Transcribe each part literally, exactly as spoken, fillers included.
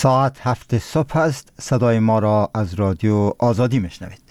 ساعت هفت صبح است. صدای ما را از رادیو آزادی میشنوید.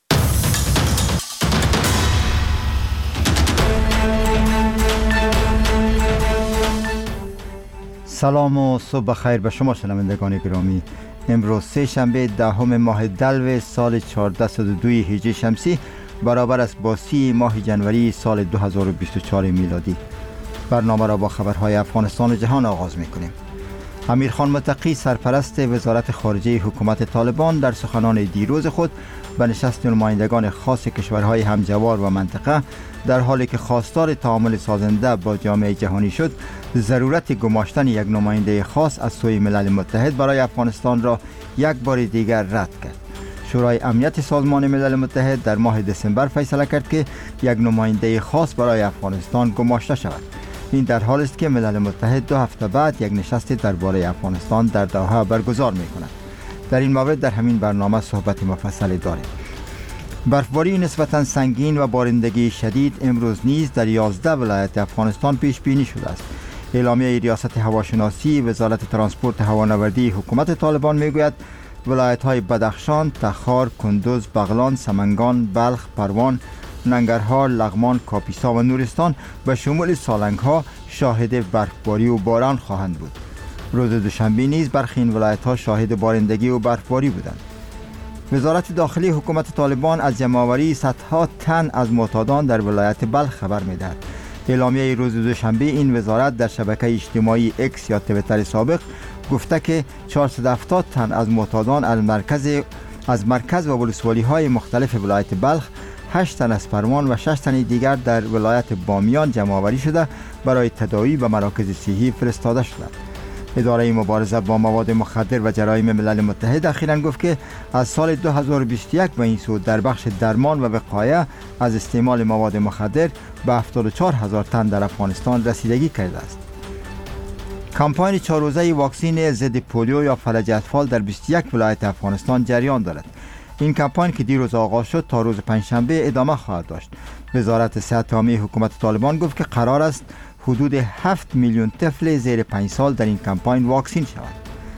سلام و صبح خیر به شما شنوندگان گرامی. امروز سه شنبه دهم ماه دلو سال چهارصد و دو هجری شمسی برابر است با سی ماه جنوری سال دو هزار و بیست و چهار میلادی. برنامه را با خبرهای افغانستان و جهان آغاز میکنیم. امیرخان متقی سرپرست وزارت خارجه حکومت طالبان در سخنان دیروز خود به نشست نمایندگان خاص کشورهای همجوار و منطقه در حالی که خواستار تعامل سازنده با جامعه جهانی شد، ضرورت گماشتن یک نماینده خاص از سوی ملل متحد برای افغانستان را یک بار دیگر رد کرد. شورای امنیت سازمان ملل متحد در ماه دسامبر فیصله کرد که یک نماینده خاص برای افغانستان گماشته شود. این در حالی است که ملل متحد دو هفته بعد یک نشست درباره افغانستان در دوحه برگزار می کند. در این مورد در همین برنامه صحبت مفصلی داریم. برفباری نسبتاً سنگین و بارندگی شدید امروز نیز در یازده ولایت افغانستان پیش بینی شده است. اعلامیه ریاست هواشناسی وزارت ترانسپورت هوانوردی حکومت طالبان میگوید ولایت‌های بدخشان، تخار، کندوز، بغلان، سمنگان، بلخ، پروان، ننگرهار، لغمان، کاپیسا و نورستان به شمول سالنگ‌ها شاهد برفباری و باران خواهند بود. روز دوشنبه نیز برخی این ولایت‌ها شاهد بارندگی و برفباری بودند. وزارت داخلی حکومت طالبان از جمع‌آوری صدها تن از معتادان در ولایت بلخ خبر می‌دهد. اعلامیه روز دوشنبه این وزارت در شبکه اجتماعی اکس یا توییتر سابق گفته که چهارصد و هفتاد تن از معتادان از مرکز از مرکز و ولسوالی‌های مختلف ولایت بلخ، هشت تن از پروان و شش تن دیگر در ولایت بامیان جمع‌آوری شده برای تداوی به مراکز صحی فرستاده شدند. اداره مبارزه با مواد مخدر و جرایم ملل متحد اخیراً گفت که از سال دو هزار و بیست و یک به این سو در بخش درمان و وقایه از استعمال مواد مخدر به هفتاد و چهار هزار تن در افغانستان رسیدگی کرده است. کمپاین چهار روزه واکسین ضد پولیو یا فلج اطفال در بیست و یک ولایت افغانستان جریان دارد. این کمپاین که دیروز آغاز شد تا روز پنجشنبه ادامه خواهد داشت. وزارت صحت عامه حکومت طالبان گفت که قرار است حدود هفت میلیون طفل زیر پنج سال در این کمپاین واکسین شوند.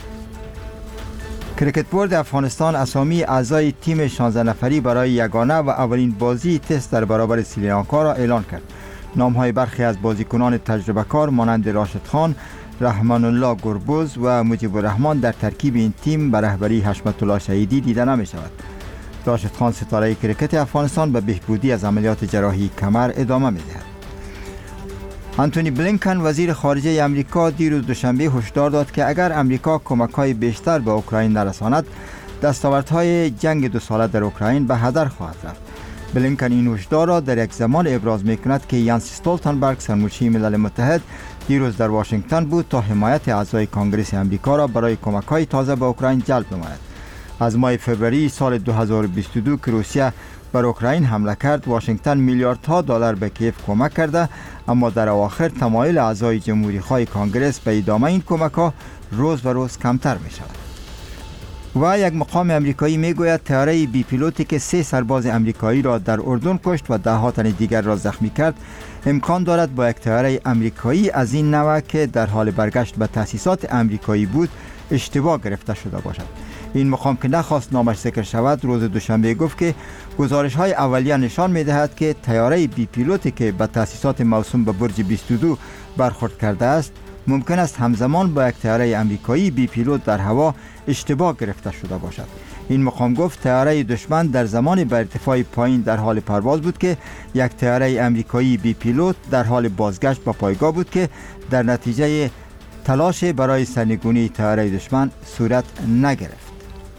کریکت بورد افغانستان اسامی اعضای تیم شانزده نفری برای یگانه و اولین بازی تست در برابر سریلانکا را اعلان کرد. نام‌های برخی از بازیکنان تجربه کار مانند راشد خان، رحمان الله گربوز و مجیب الرحمن در ترکیب این تیم به رهبری حشمت الله شهیدی دیده نمی شود. راشد خان ستاره کریکت افغانستان به بهبودی از عملیات جراحی کمر ادامه می دهد. آنتونی بلینکن وزیر خارجه امریکا دیروز دوشنبه هشدار داد که اگر امریکا کمک‌های بیشتر به اوکراین نرساند، دستاوردهای جنگ دو ساله در اوکراین به هدر خواهد رفت. بلینکن این هشدار را در یک زمان ابراز می‌کند که یانس استولتنبرگ سرمنشی ملل متحد دیروز در واشنگتن بود تا حمایت اعضای کانگرس امریکا را برای کمک‌های تازه به اوکراین جلب نماید. از ماه فوریه سال دو هزار و بیست و دو که روسیه بر اوکراین حمله کرد، واشنگتن میلیاردها دلار به کیف کمک کرده، اما در اواخر تمایل اعضای جمهوری‌خواه کانگرس به ادامه این کمک‌ها روز به روز کمتر می‌شود. و یک مقام امریکایی میگوید طیاره بی پیلوتی که سه سرباز امریکایی را در اردن کشت و ده ها تن دیگر را زخمی کرد، امکان دارد با یک طیاره امریکایی از این نوع که در حال برگشت به تأسیسات امریکایی بود اشتباه گرفته شده باشد. این مقام که نخواست نامش ذکر شود روز دوشنبه گفت که گزارش‌های اولیه نشان می‌دهد که طیاره بی پیلوتی که به تأسیسات موسوم به برج بیست و دو برخورد کرده است ممکن است همزمان با یک طیاره امریکایی بی پیلوت در هوا اشتباه گرفته شده باشد. این مقام گفت طیاره دشمن در زمان به ارتفاع پایین در حال پرواز بود که یک طیاره امریکایی بی پیلوت در حال بازگشت به پایگاه بود که در نتیجه تلاش برای سرنگونی طیاره دشمن صورت نگرفت.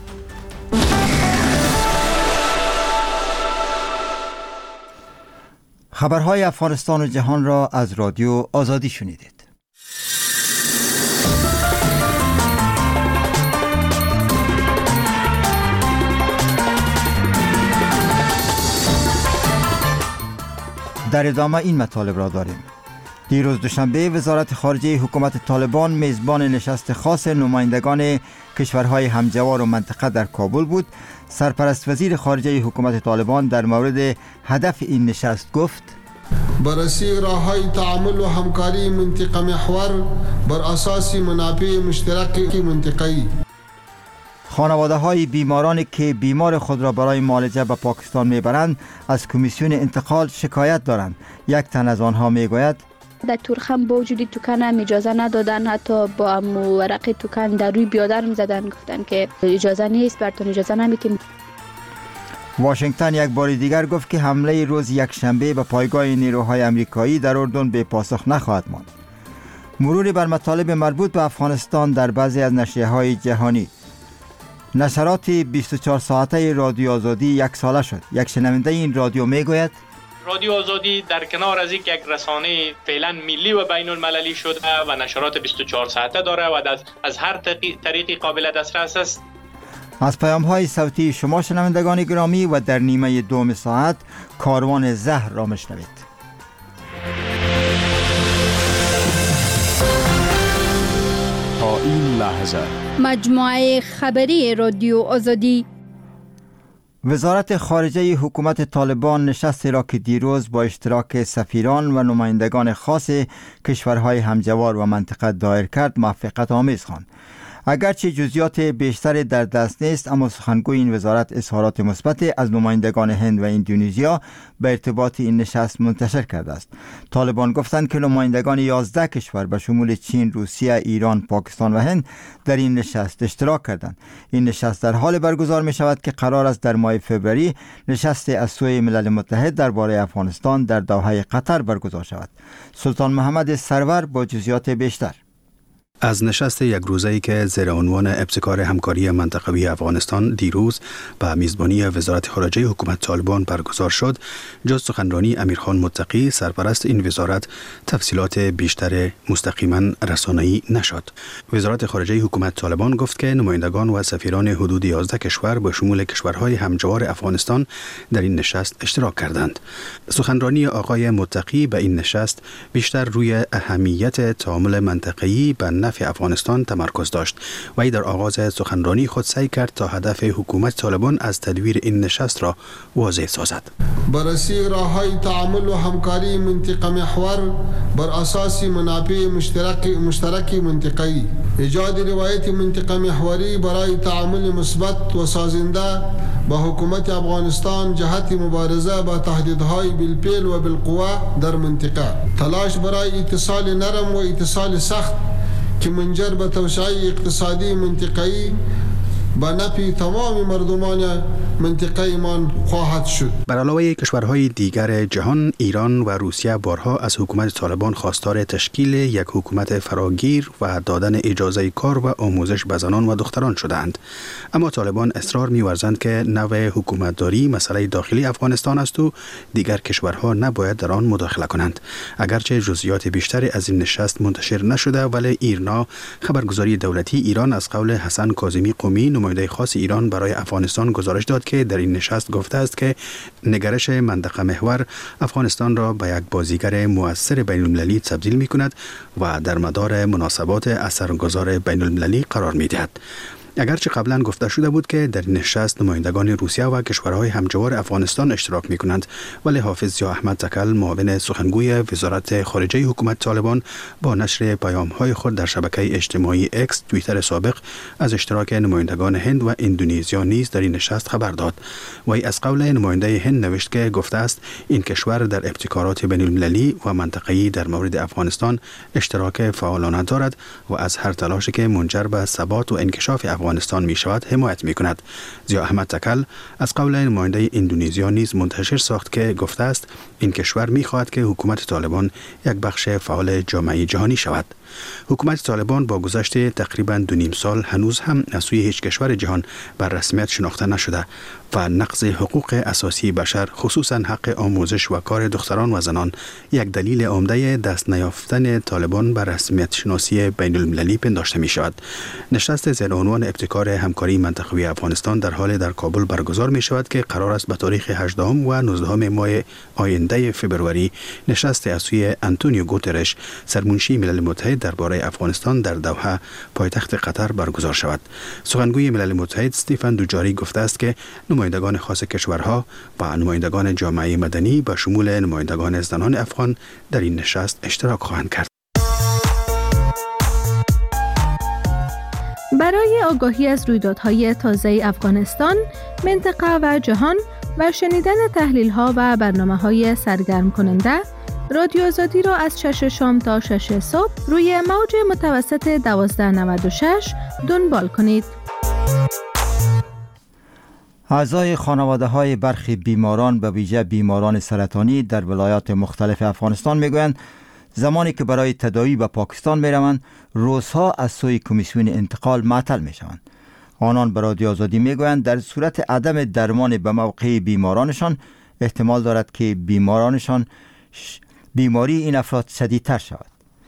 خبرهای افغانستان و جهان را از رادیو آزادی شنیدید. در ادامه این مطالب را داریم. دیروز دوشنبه وزارت خارجه حکومت طالبان میزبان نشست خاص نمایندگان کشورهای همجوار و منطقه در کابل بود. سرپرست وزیر خارجه حکومت طالبان در مورد هدف این نشست گفت: بررسی راه‌های تعامل و همکاری منطقه محور بر اساس منافع مشترک منطقه‌ای. خانواده های بیمارانی که بیمار خود را برای معالجه به پاکستان میبرند از کمیسیون انتقال شکایت دارند. یک تن از آنها میگوید در تورخم با وجود توکن هم اجازه ندادن، حتی با هم ورق توکن در روی بیادر میزدن، گفتن که اجازه نیست، براتون اجازه نمیتیم. واشنگتن یک بار دیگر گفت که حمله روز یک شنبه به پایگاه نیروهای امریکایی در اردن به پاسخ نخواهد ماند. مرور بر مطالب مربوط به افغانستان در بعضی از نشریه‌های جهانی. نشرات بیست و چهار ساعته رادیو آزادی یک ساله شد. یک شنونده این رادیو میگوید رادیو آزادی در کنار از یک رسانه فعلا ملی و بین المللی شده و نشرات بیست و چهار ساعته داره و از, از هر طریقی قابل دسترس است. از پیام های صوتی شما شنوندگان گرامی و در نیمه دوم ساعت کاروان زهر را میشنوید. تا این لحظه مجموعه خبری رادیو آزادی. وزارت خارجه حکومت طالبان نشستی را که دیروز با اشتراک سفیران و نمایندگان خاص کشورهای همجوار و منطقه دایر کرد موفقیت آمیز خواند. اگرچه جزئیات بیشتری در دست نیست، اما سخنگوی این وزارت اظهارات مثبت از نمایندگان هند و اندونزیا به ارتباط این نشست منتشر کرده است. طالبان گفتند که نمایندگان یازده کشور به شمول چین، روسیه، ایران، پاکستان و هند در این نشست اشتراک کردند. این نشست در حال برگزار می شود که قرار است در ماه فوریه نشست از سوی ملل متحد درباره افغانستان در دوحه قطر برگزار شود. سلطان محمد سرور با جزئیات بیشتر. از نشست یک روزه‌ای که زیر عنوان ابتکار همکاری منطقوی افغانستان دیروز به میزبانی وزارت خارجه حکومت طالبان برگزار شد، جز سخنرانی امیرخان متقی سرپرست این وزارت تفصیلات بیشتر مستقیما رسانه‌ای نشد. وزارت خارجه حکومت طالبان گفت که نمایندگان و سفیران حدود یازده کشور به شمول کشورهای همجوار افغانستان در این نشست اشتراک کردند. سخنرانی آقای متقی به این نشست بیشتر روی اهمیت تعامل منطقه‌ای به نفع افغانستان تمرکز داشت و ای در آغاز سخنرانی خود سعی کرد تا هدف حکومت طالبان از تدویر این نشست را واضح سازد. بررسی راه‌های تعامل و همکاری منطقه محور بر اساس منافع مشترک مشترک منطقه‌ای، ایجاد روایت منطقه محوری برای تعامل مثبت و سازنده با حکومت افغانستان جهت مبارزه با تهدیدهای بالفعل و بالقوه در منطقه، تلاش برای اتصال نرم و اتصال سخت که منجر به توسعه اقتصادی منطقه‌ای با نفع تمام مردمان منطقه ایمان خواهد شد. بر علاوه کشورهای دیگر جهان، ایران و روسیه بارها از حکومت طالبان خواستار تشکیل یک حکومت فراگیر و دادن اجازه کار و آموزش به زنان و دختران شدند. اما طالبان اصرار می‌ورزند که نوع حکومتداری مسئله داخلی افغانستان است و دیگر کشورها نباید در آن مداخله کنند. اگرچه جزئیات بیشتری از این نشست منتشر نشده، ولی ایرنا خبرگزاری دولتی ایران از قول حسن کاظمی قمی نماینده خاص ایران برای افغانستان گزارش داد که در این نشست گفته است که نگرش منطقه محور افغانستان را به یک بازیگر مؤثر بین المللی تبدیل می کند و در مدار مناسبات اثرگذار بین المللی قرار می دهد. اگرچه قبلا گفته شده بود که در نشست نمایندگان روسیه و کشورهای همجوار افغانستان اشتراک می کنند، ولی حافظ ضیا احمد تکل معاون سخنگوی وزارت خارجه حکومت طالبان با نشر پیام‌های خود در شبکه اجتماعی اکس توییتر سابق از اشتراک نمایندگان هند و اندونزیا نیز در این نشست خبر داد. وی از قول نماینده هند نوشت که گفته است این کشور در ابتکارات بین المللی و منطقه‌ای در مورد افغانستان اشتراک فعالانه دارد و از هر تلاشی که منجر به ثبات و انکشاف افغانستان می شود حمایت می کند. ضیا احمد تکل از قول نماینده اندونزیا نیز منتشر ساخت که گفته است این کشور می خواهد که حکومت طالبان یک بخش فعال جامعه جهانی شود. حکومت طالبان با گذشت تقریباً دو نیم سال هنوز هم از سوی هیچ کشور جهان بر رسمیت شناخته نشده و نقض حقوق اساسی بشر خصوصاً حق آموزش و کار دختران و زنان یک دلیل عمده دست نیافتن طالبان بر رسمیت شناسی بین المللی پنداشته می شود. نشست زیر عنوان ابتکار همکاری منطقوی افغانستان در حال در کابل برگزار می شود که قرار است به تاریخ هجدهم و نوزدهم ماه آینده فبروری نشست از سوی انتونیو گوترش سرمنشی ملل متحد درباره افغانستان در دوحه پایتخت قطر برگزار شود. سخنگوی ملل متحد استیفن دوجاری گفته است که نمایندگان خاص کشورها و نمایندگان جامعه مدنی به شمول نمایندگان زنان افغان در این نشست اشتراک خواهند کرد. برای آگاهی از رویدادهای تازه افغانستان، منطقه و جهان و شنیدن تحلیل‌ها و برنامه‌های سرگرم کننده، رادیو آزادی را از شش شام تا شش صبح روی موج متوسط دوازده نود و شش دنبال کنید. اعضای خانواده‌های برخی بیماران به ویژه بیماران سرطانی در ولایات مختلف افغانستان میگویند زمانی که برای تداوی به پاکستان میروند روزها از سوی کمیسیون انتقال معطل میشوند. آنان به رادیو آزادی میگویند در صورت عدم درمان به موقع بیمارانشان احتمال دارد که بیمارانشان بیماری این افراد شدیدتر شود.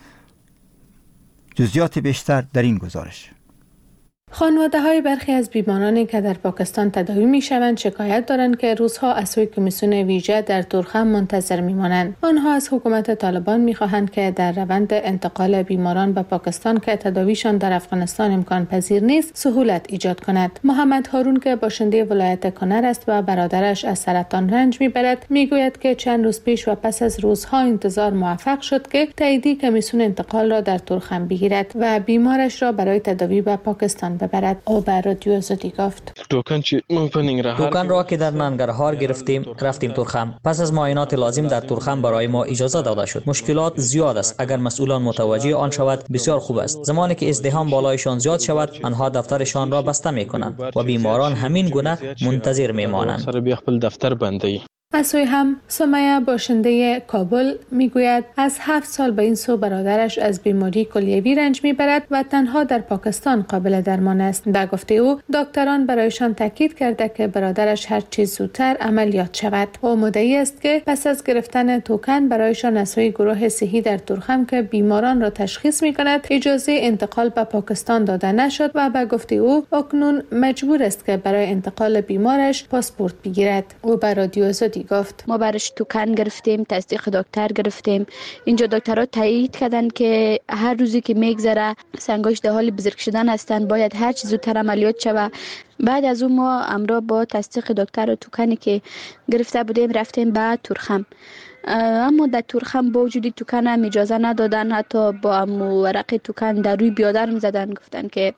جزئیات بیشتر در این گزارش. خانواده های برخی از بیمارانی که در پاکستان تداوی می شوند شکایت دارند که روزها از سوی کمیسیون ویژه در تورخم منتظر می مانند. آنها از حکومت طالبان می خواهند که در روند انتقال بیماران به پاکستان که تداویشان در افغانستان امکان پذیر نیست سهولت ایجاد کند. محمد هارون که باشنده ولایت کنر است و برادرش از سرطان رنج می برد می گوید که چند روز پیش و پس از روزها انتظار موفق شد که تاییدی کمیسیون انتقال را در تورخم بگیرد و بیمارش را برای تداوی به پاکستان ببرد. او بر رادیو آزادی گفت توکن را که در ننگرهار گرفتیم رفتیم تورخم. پس از معاینات لازم در تورخم برای ما اجازه داده شد. مشکلات زیاد است. اگر مسئولان متوجه آن شود بسیار خوب است. زمانی که ازدحام بالایشان زیاد شود آنها دفترشان را بسته می کنند و بیماران همین گونه منتظر می مانند. از سوی هم سمیه باشنده کابل میگوید از هفت سال به این سو برادرش از بیماری کلیوی رنج میبرد و تنها در پاکستان قابل درمان است. به گفته او دکتران برایشان تاکید کرده که برادرش هر چیز زودتر عملیات شود. او مدعی است که پس از گرفتن توکن برایشان از سوی گروه صحی در تورخم که بیماران را تشخیص میکند اجازه انتقال به پاکستان داده نشد و به گفته او اکنون مجبور است که برای انتقال بیمارش پاسپورت بگیرد. او بر رادیو آزادی گفت ما برش توکن گرفتیم، تصدیق دکتر گرفتیم. اینجا دکترها تایید کردن که هر روزی که میگذره سنگاش در حال بزرگ شدن هستند، باید هر چیز زودتر عملیات شود. بعد از اون ما امرا با تصدیق دکتر و توکنی که گرفته بودیم رفتیم به تورخم. اما در تورخم با وجود توکن هم اجازه ندادن، حتی با ورق توکن در روی بیادرم زدن، گفتن که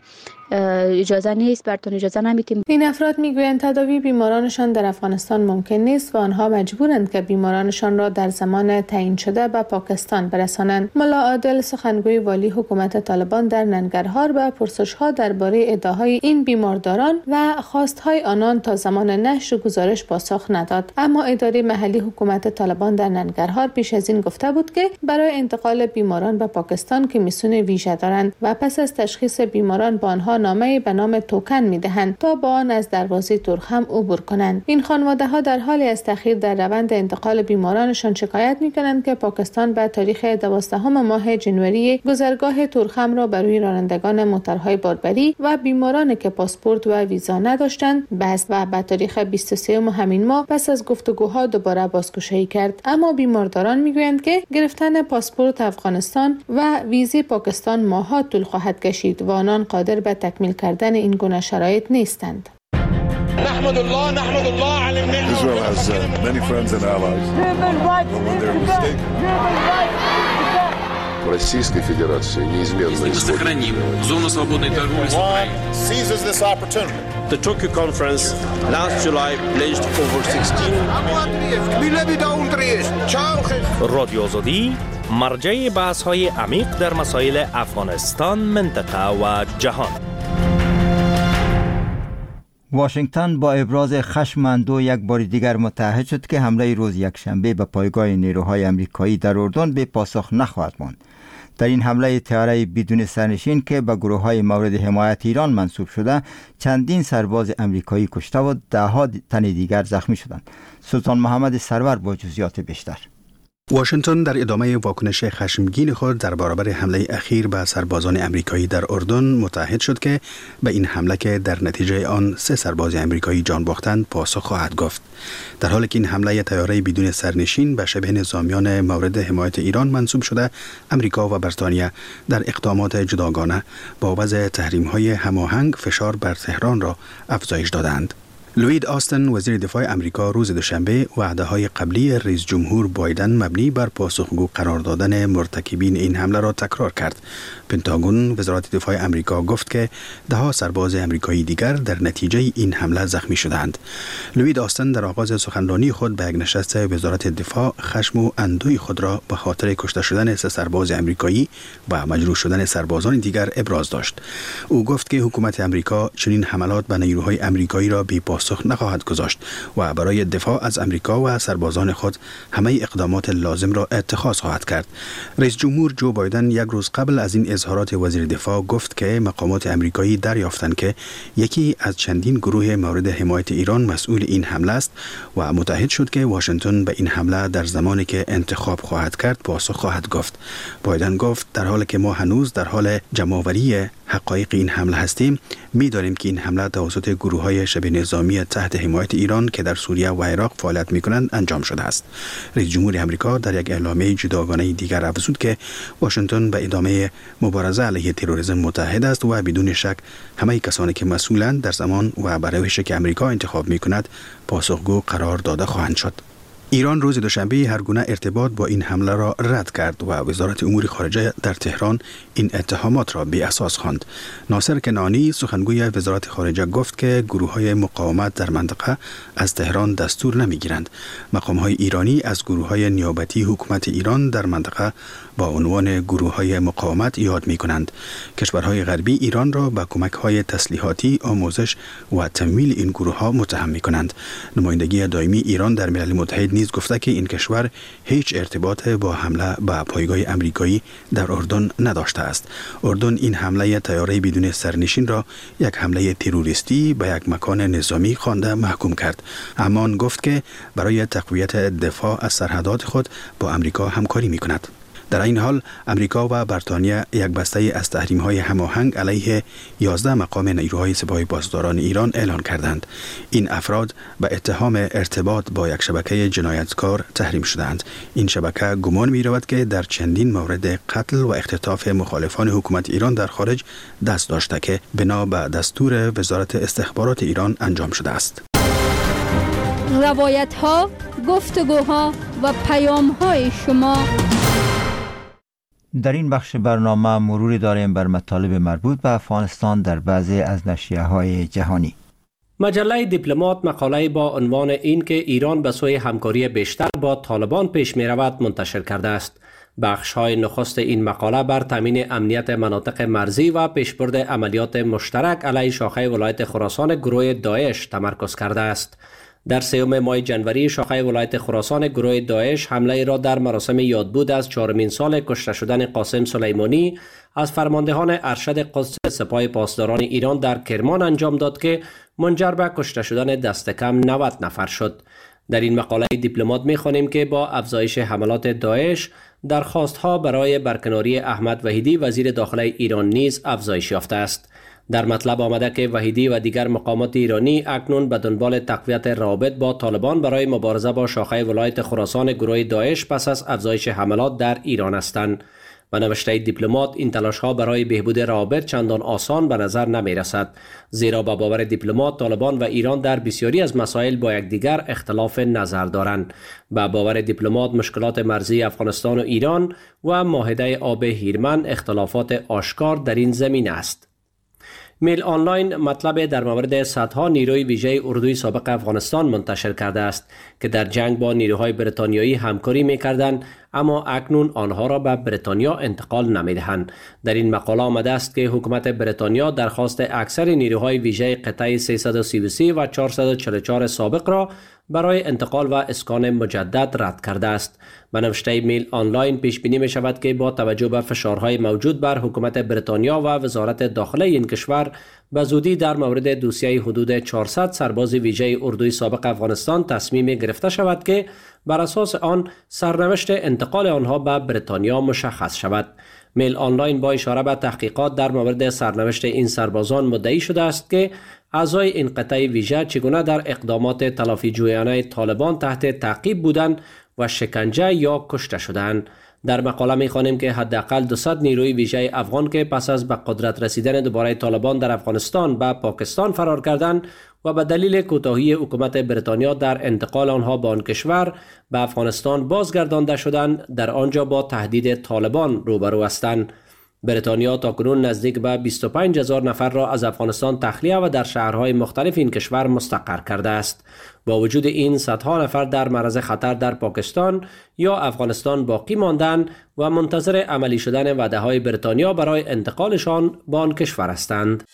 اجازه نیست، براتون اجازه نمیتیم. این افراد میگویند تداوی بیمارانشان در افغانستان ممکن نیست و آنها مجبورند که بیمارانشان را در زمان تعیین شده به پاکستان برسانند. ملا عادل سخنگوی والی حکومت طالبان در ننگرهار به پرسش‌ها درباره ادعاهای این بیمارداران و خواستهای آنان تا زمان نشر گزارش پاسخ نداد. اما اداره محلی حکومت طالبان در ننگرهار پیش از این گفته بود که برای انتقال بیماران به پاکستان کمیسیون ویژه دارند و پس از تشخیص بیماران با آنها نامه به نام توکن میدهند تا با آن از دروازه تورخم عبور کنند. این خانواده ها در حالی از تأخیر در روند انتقال بیمارانشان شکایت میکنند که پاکستان به تاریخ دوازدهم ماه جنوری گذرگاه تورخم را برای رانندگان موترهای باربری و بیمارانی که پاسپورت و ویزا نداشتند بست و به تاریخ بیست و سوم همین ماه پس از گفتگوها دوباره بازگشایی کرد. اما بیمارداران میگویند که گرفتن پاسپورت افغانستان و ویزی پاکستان ماه‌ها طول خواهد کشید و آنان قادر به تکمیل کردن این گونه شرایط نیستند. نحمد الله نحمد الله على النعمة. Israel has uh, many friends and allies. When they're mistaken. Российской Федерации неизменно сохраним зону свободной торговли с Украиной. Seizes this opportunity. The Tokyo conference last July pledged over sixteen. رادیو آزادی مرجع بحث‌های عمیق در مسائل افغانستان، منطقه و جهان. واشنگتن با ابراز خشم اندوه یک بار دیگر متعهد شد که حمله روز یکشنبه به پایگاه نیروهای امریکایی در اردن به پاسخ نخواهد ماند. در این حمله طیاره بدون سرنشین که به گروه‌های مورد حمایت ایران منسوب شده چندین سرباز امریکایی کشته و ده‌ها تن دیگر زخمی شدند. سلطان محمد سرور با جزئیات بیشتر. واشنگتن در ادامه واکنش خشمگین خود در برابر حمله اخیر به سربازان امریکایی در اردن متعهد شد که به این حمله که در نتیجه آن سه سرباز امریکایی جان باختند پاسخ خواهد گفت. در حالی که این حمله طیاره بدون سرنشین به شبه نظامیان مورد حمایت ایران منسوب شده، امریکا و بریتانیا در اقدامات جداگانه با وضع تحریم‌های هماهنگ فشار بر تهران را افزایش دادند. لوید آستن وزیر دفاع امریکا روز دوشنبه وعده‌های قبلی رئیس جمهور بایدن مبنی بر پاسخگو قرار دادن مرتکبین این حمله را تکرار کرد. پنتاگون وزارت دفاع امریکا گفت که ده سرباز امریکایی دیگر در نتیجه این حمله زخمی شدند. لوید آستن در آغاز سخنرانی خود به یک نشست وزارت دفاع خشم و اندوه خود را به خاطر کشته شدن سه سرباز امریکایی و مجروح شدن سربازان دیگر ابراز داشت. او گفت که حکومت امریکا چنین حملات به نیروهای امریکایی را بی پاسخ نخواهد گذاشت و برای دفاع از امریکا و سربازان خود همه اقدامات لازم را اتخاذ خواهد کرد. رئیس جمهور جو بایدن یک روز قبل از این اظهارات وزیر دفاع گفت که مقامات امریکایی دریافتند که یکی از چندین گروه مورد حمایت ایران مسئول این حمله است و متعهد شد که واشنگتن به این حمله در زمانی که انتخاب خواهد کرد پاسخ خواهد گفت. بایدن گفت در حالی که ما هنوز در حال جمع‌آوری حقایق این حمله هستیم، می‌دانیم که این حمله توسط گروه‌های شبه نظامی تحت حمایت ایران که در سوریه و عراق فعالیت می‌کنند انجام شده است. رئیس جمهور آمریکا در یک اعلامیه جداگانه دیگر افزود که واشنگتن به ادامه مبارزه علیه تروریسم متحد است و بدون شک همه کسانی که مسئولند در زمان و به روشی که آمریکا انتخاب می‌کند پاسخگو قرار داده خواهند شد. ایران روز دوشنبه هر گونه ارتباط با این حمله را رد کرد و وزارت امور خارجه در تهران این اتهامات را بی اساس خواند. ناصر کنعانی سخنگوی وزارت خارجه گفت که گروه‌های مقاومت در منطقه از تهران دستور نمی‌گیرند. مقام‌های ایرانی از گروه‌های نیابتی حکومت ایران در منطقه با عنوان گروه‌های مقاومت یاد می‌کنند. کشورهای غربی ایران را با کمک‌های تسلیحاتی، آموزش و تمویل این گروه‌ها متهم می‌کنند. نمایندگی دائمی ایران در ملل متحد نیز گفته که این کشور هیچ ارتباط با حمله به پایگاه امریکایی در اردن نداشته است. اردن این حمله طیاره بدون سرنشین را یک حمله تروریستی به یک مکان نظامی خوانده محکوم کرد. اما گفت که برای تقویت دفاع از سرحدات خود با امریکا همکاری می‌کند. در این حال امریکا و بریتانیا یک بسته از تحریم‌های هماهنگ علیه یازده مقام نیروهای سپاه پاسداران ایران اعلان کردند. این افراد به اتهام ارتباط با یک شبکه جنایتکار تحریم شدند. این شبکه گمان می‌رود که در چندین مورد قتل و اختطاف مخالفان حکومت ایران در خارج دست داشته که بنا به دستور وزارت استخبارات ایران انجام شده است. روایت‌ها، گفتگوها و پیام‌های شما. در این بخش برنامه مروری داریم بر مطالب مربوط به افغانستان در بعضی از نشریه‌های جهانی. مجله دیپلمات مقاله با عنوان این که ایران به سوی همکاری بیشتر با طالبان پیش می رود منتشر کرده است. بخش های نخست این مقاله بر تامین امنیت مناطق مرزی و پیشبرد عملیات مشترک علیه شاخه ولایت خراسان گروه داعش تمرکز کرده است. در سوم ماه جنوری شاخه ولایت خراسان گروه داعش حمله را در مراسم یادبود از چهارمین سال کشته شدن قاسم سلیمانی از فرماندهان ارشد قدس سپاه پاسداران ایران در کرمان انجام داد که منجر به کشته شدن دست کم نود نفر شد. در این مقاله دیپلمات می‌خوانیم که با افزایش حملات داعش درخواست‌ها برای برکناری احمد وحیدی وزیر داخله ایران نیز افزایش یافته است. در مطلب آمده که وحیدی و دیگر مقامات ایرانی اکنون به دنبال تقویت روابط با طالبان برای مبارزه با شاخه ولایت خراسان گروه داعش پس از افزایش حملات در ایران هستند. و نوشته دیپلمات این تلاش ها برای بهبود روابط چندان آسان به نظر نمی رسد، زیرا با باور دیپلمات طالبان و ایران در بسیاری از مسائل با یکدیگر اختلاف نظر دارند. با باور دیپلمات مشکلات مرزی افغانستان و ایران و معاهده آب هیرمن اختلافات آشکار در این زمینه است. میل آنلاین مطلب در مورد صدها نیروی ویژه اردوی سابق افغانستان منتشر کرده است که در جنگ با نیروهای بریتانیایی همکاری می‌کردند، اما اکنون آنها را به بریتانیا انتقال نمی‌دهند. در این مقاله آمده است که حکومت بریتانیا درخواست اکثر نیروهای ویژه قطعه سیصد و سی و سه و چهارصد و چهل و چهار سابق را برای انتقال و اسکان مجدد رد کرده است. به نوشته میل آنلاین پیش بینی می شود که با توجه به فشارهای موجود بر حکومت بریتانیا و وزارت داخله این کشور به زودی در مورد دوسیه حدود چهارصد سرباز ویژه اردوی سابق افغانستان تصمیم گرفته شود که بر اساس آن سرنوشت انتقال آنها به بریتانیا مشخص شود. میل آنلاین با اشاره به تحقیقات در مورد سرنوشت این سربازان مدعی شده است که اعضای این قطعه ویژه چگونه در اقدامات تلافی جویانه طالبان تحت تعقیب بودند و شکنجه یا کشته شدند. در مقاله می‌خوانیم که حداقل دویست نیروی ویژه افغان که پس از به قدرت رسیدن دوباره طالبان در افغانستان به پاکستان فرار کردند و به دلیل کوتاهی حکومت بریتانیا در انتقال آنها به آن کشور به افغانستان بازگردانده شدند، در آنجا با تهدید طالبان روبرو هستند. بریتانیا تاکنون نزدیک به بیست و پنج هزار نفر را از افغانستان تخلیه و در شهرهای مختلف این کشور مستقر کرده است. با وجود این صدها نفر در معرض خطر در پاکستان یا افغانستان باقی ماندند و منتظر عملی شدن وعده‌های بریتانیا برای انتقالشان به آن کشور هستند.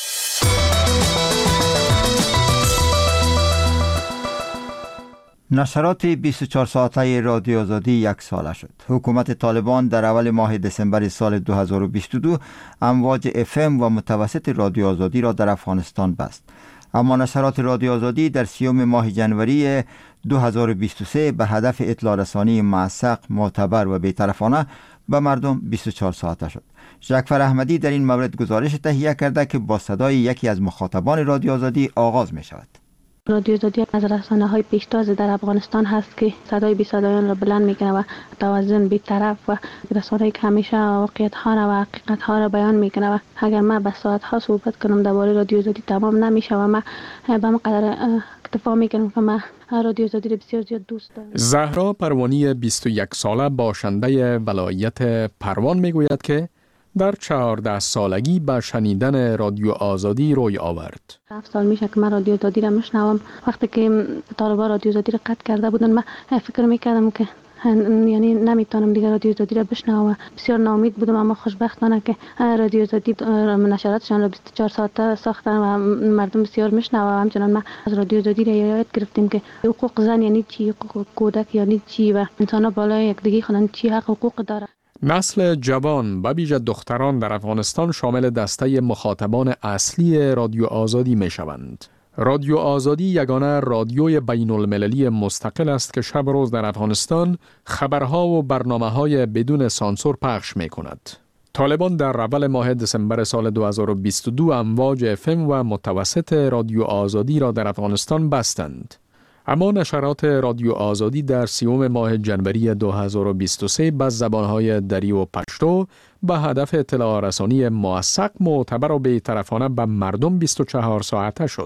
نشرات بیست و چهار ساعته رادیو آزادی یک ساله شد. حکومت طالبان در اول ماه دسامبر سال دو هزار و بیست و دو امواج اف ام و متوسط رادیو آزادی را در افغانستان بست. اما نشرات رادیو آزادی در سیوم ماه جنوری دو هزار و بیست و سه به هدف اطلاع رسانی موثق، معتبر و بی‌طرفانه به مردم بیست و چهار ساعته شد. جعفر احمدی در این مورد گزارش تهیه کرده که با صدای یکی از مخاطبان رادیو آزادی آغاز می شود. رادیو آزادی از رسانه‌های پیشتاز در افغانستان هست که صدای بی صدایان را بلند می‌کنه و توازن بی‌طرف و رسانه‌ای که همیشه واقعیت‌ها را و حقیقت‌ها را بیان می‌کنه و اگر من به ساعت‌ها صحبت کنم درباره رادیو آزادی تمام نمیشه و من به مقدار اکتفا می‌کنم که من رادیو آزادی را بسیار زیاد دوست دارم. زهرا پروانی بیست و یک ساله باشنده ولایت پروان میگوید که در چهارده سالگی به شنیدن رادیو آزادی روی آورد. هفت سال میشه که من رادیو آزادی را میشنوم. وقتی که طالبان رادیو آزادی را قطع کرده بودن من فکر میکردم که یعنی نمیتونم دیگه رادیو آزادی را بشنوم. بسیار ناامید بودم، اما خوشبختانه که رادیو آزادی نشراتشان را بیست و چهار ساعته ساختن و مردم بسیار میشنوند. همچنان ما از رادیو آزادی را یاد گرفتیم که حقوق زن یعنی چی، حقوق کودک یعنی چی و انسان بالای یکدیگه خودن چی حق حقوق داره. نسل جوان و ویژه دختران در افغانستان شامل دسته مخاطبان اصلی رادیو آزادی می شوند. رادیو آزادی یگانه رادیوی بین المللی مستقل است که شب روز در افغانستان خبرها و برنامه‌های بدون سانسور پخش می کند. طالبان در اول ماه دسامبر سال دو هزار و بیست و دو امواج اف ام و متوسط رادیو آزادی را در افغانستان بستند. اما نشرات رادیو آزادی در سیوم ماه جنوری دو هزار و بیست و سه به زبانهای دری و پشتو به هدف اطلاع رسانی موثق، معتبر و بی‌طرفانه به مردم بیست و چهار ساعته شد.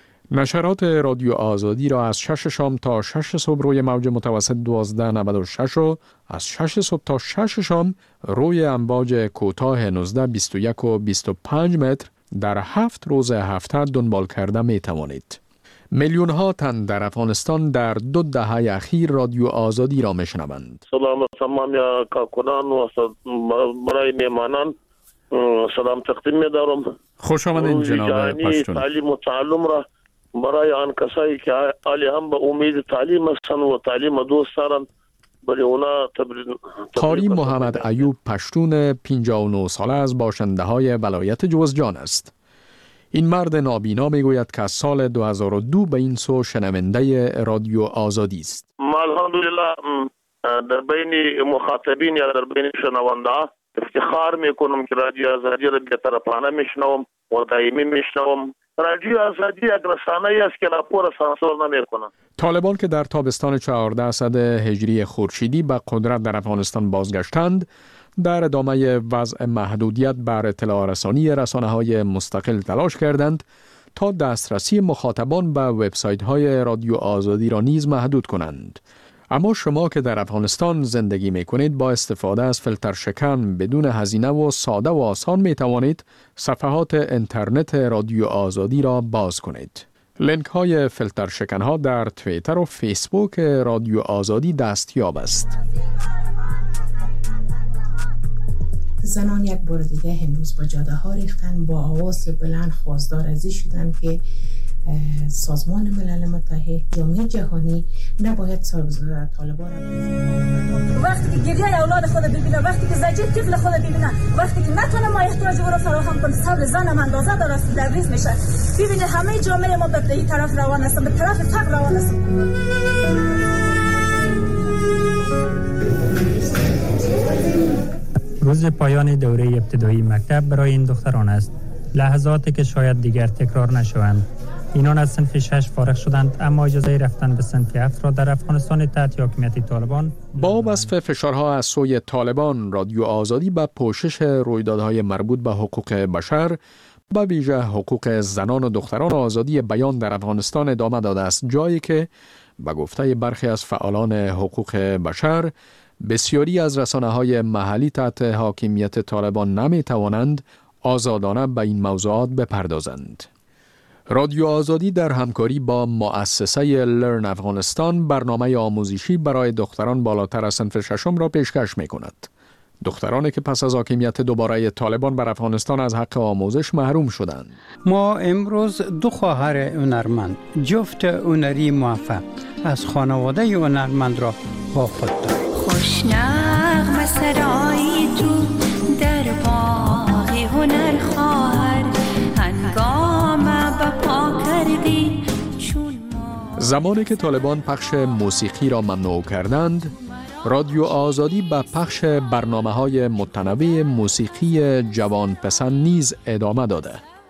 نشرات رادیو آزادی را از شش شام تا شش صبح روی موج متوسط دوازده نود و شش و از شش صبح تا شش شام روی امواج کوتاه نوزده، بیست و یک و بیست و پنج متر در هفت روز هفته دنبال کرده می توانید. میلیون ها تن در افغانستان در دو دهه اخیر رادیو آزادی را میشنوند. سلام تمام یا کارکنان و برای میهمانان سلام تقدیم می‌دارم. خوش آمدید جناب پشتون. تعلیم و تعلم را برای آن کسایی که علی هم به امید تعلیم هستند و تعلیم دوست دارند برای اونا تبریک. قاری محمد ایوب پشتون پنجاه و نه ساله از باشنده های ولایت جوزجان است. این مرد نابینا میگوید که از سال دو هزار و دو به این سو شنونده رادیو آزادی است. ما الحمدلله در بین مخاطبین یا در بین شنونده افتخار میکنم که رادیو آزادی را بی‌طرفانه میشنوم و دائمی میشنوم. رادیو آزادی یک رسانه‌ای است که راپور سانسور نمیکنه. طالبان که در تابستان چهاردهصد هجری خورشیدی به قدرت در افغانستان بازگشتند، در ادامه وضع محدودیت بر اطلاع رسانی رسانه‌های مستقل تلاش کردند تا دسترسی مخاطبان به وبسایت‌های رادیو آزادی را نیز محدود کنند. اما شما که در افغانستان زندگی می‌کنید با استفاده از فیلتر شکن بدون هزینه و ساده و آسان می‌توانید صفحات اینترنت رادیو آزادی را باز کنید. لینک های فیلتر شکن ها در توییتر و فیسبوک رادیو آزادی دستیاب است. زنان یک بار دیگه امروز با جاده ها ریختن، با آواز بلند خواستار ازی شدن که سازمان ملل متحد، جامعه جهانی نباید طالبان را وقتی که گریه اولاد خود ببینه، وقتی که زجر طفل خود ببینه، وقتی که نتونه ما احتیاج او را فراهم کنه، صبر زنم اندازه داره است در ریز میشه. ببینه همه جامعه ما به این طرف روان است، به طرف فقر روان است. روز پایان دوره ابتدایی مکتب برای این دختران است. لحظاتی که شاید دیگر تکرار نشوند. اینان از صنف شش فارغ شدند، اما اجازه رفتن به صنف هفت را در افغانستان تحت حاکمیت طالبان. با وصف فشارها از سوی طالبان، رادیو آزادی به پوشش رویدادهای مربوط به حقوق بشر، به ویژه حقوق زنان و دختران و آزادی بیان در افغانستان ادامه داده است، جایی که به گفته برخی از فعالان حقوق بشر بسیاری از رسانه‌های محلی تحت حاکمیت طالبان نمی-توانند آزادانه به این موضوعات بپردازند. رادیو آزادی در همکاری با مؤسسه لرن افغانستان برنامه آموزشی برای دختران بالاتر از صنف ششم را پیشکش می کند. دخترانی که پس از حاکمیت دوباره طالبان بر افغانستان از حق آموزش محروم شدند. ما امروز دو خواهر هنرمند، جفت هنری موفق از خانواده هنرمند را با خود داریم. خوش نغمه سرایی تو در باغ هنر خواهر، هنگام بپا کردی چون ما. زمانی که طالبان پخش موسیقی را ممنوع کردند، رادیو آزادی به پخش برنامه‌های متنوع موسیقی جوان پسند نیز ادامه داده.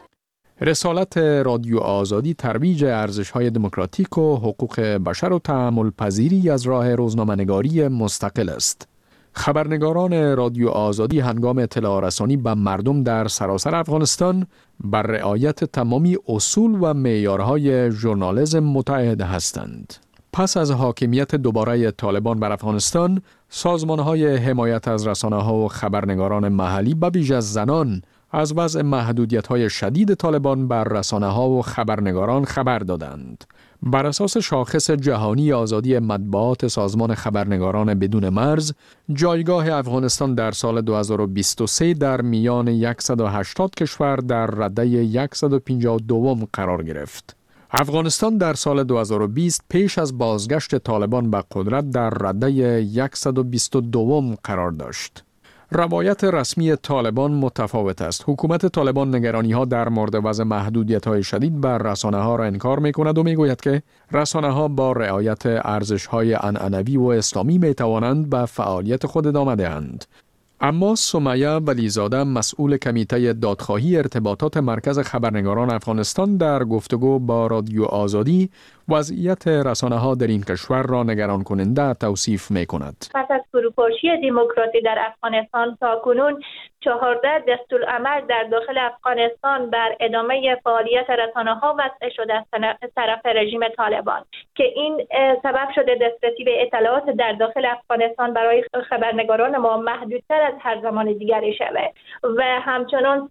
رسالت رادیو آزادی ترویج ارزش‌های دموکراتیک و حقوق بشر و تحمل پذیری از راه روزنامه‌نگاری مستقل است. خبرنگاران رادیو آزادی هنگام اطلاع رسانی به مردم در سراسر افغانستان بر رعایت تمامی اصول و معیارهای ژورنالیسم متعهد هستند. پس از حاکمیت دوباره طالبان بر افغانستان، سازمان‌های حمایت از رسانه‌ها و خبرنگاران محلی به ویژه زنان از وضع محدودیت‌های شدید طالبان بر رسانه‌ها و خبرنگاران خبر دادند. بر اساس شاخص جهانی آزادی مطبوعات سازمان خبرنگاران بدون مرز، جایگاه افغانستان در سال دو هزار و بیست و سه در میان صد و هشتاد کشور در رده صد و پنجاه و دو قرار گرفت. افغانستان در سال دو هزار و بیست پیش از بازگشت طالبان به قدرت در رده صد و بیست و دو قرار داشت. روایت رسمی طالبان متفاوت است. حکومت طالبان نگرانی‌ها در مورد وضع محدودیت‌های شدید بر رسانه‌ها را انکار می‌کند و می‌گوید که رسانه‌ها با رعایت ارزش‌های عنعنوی و اسلامی می‌توانند به فعالیت خود ادامه دهند. اما سمیه ولیزاده، مسئول کمیته دادخواهی ارتباطات مرکز خبرنگاران افغانستان، در گفتگو با رادیو آزادی وضعیت رسانه‌ها در این کشور را نگران کننده توصیف می‌کند. پس از فروپاشی دموکراسی در افغانستان تاکنون چهارده دستورالعمل در داخل افغانستان بر ادامه فعالیت رسانه‌ها وضع شده از طرف رژیم طالبان که این سبب شده دسترسی به اطلاعات در داخل افغانستان برای خبرنگاران ما محدودتر از هر زمان دیگری شود و همچنان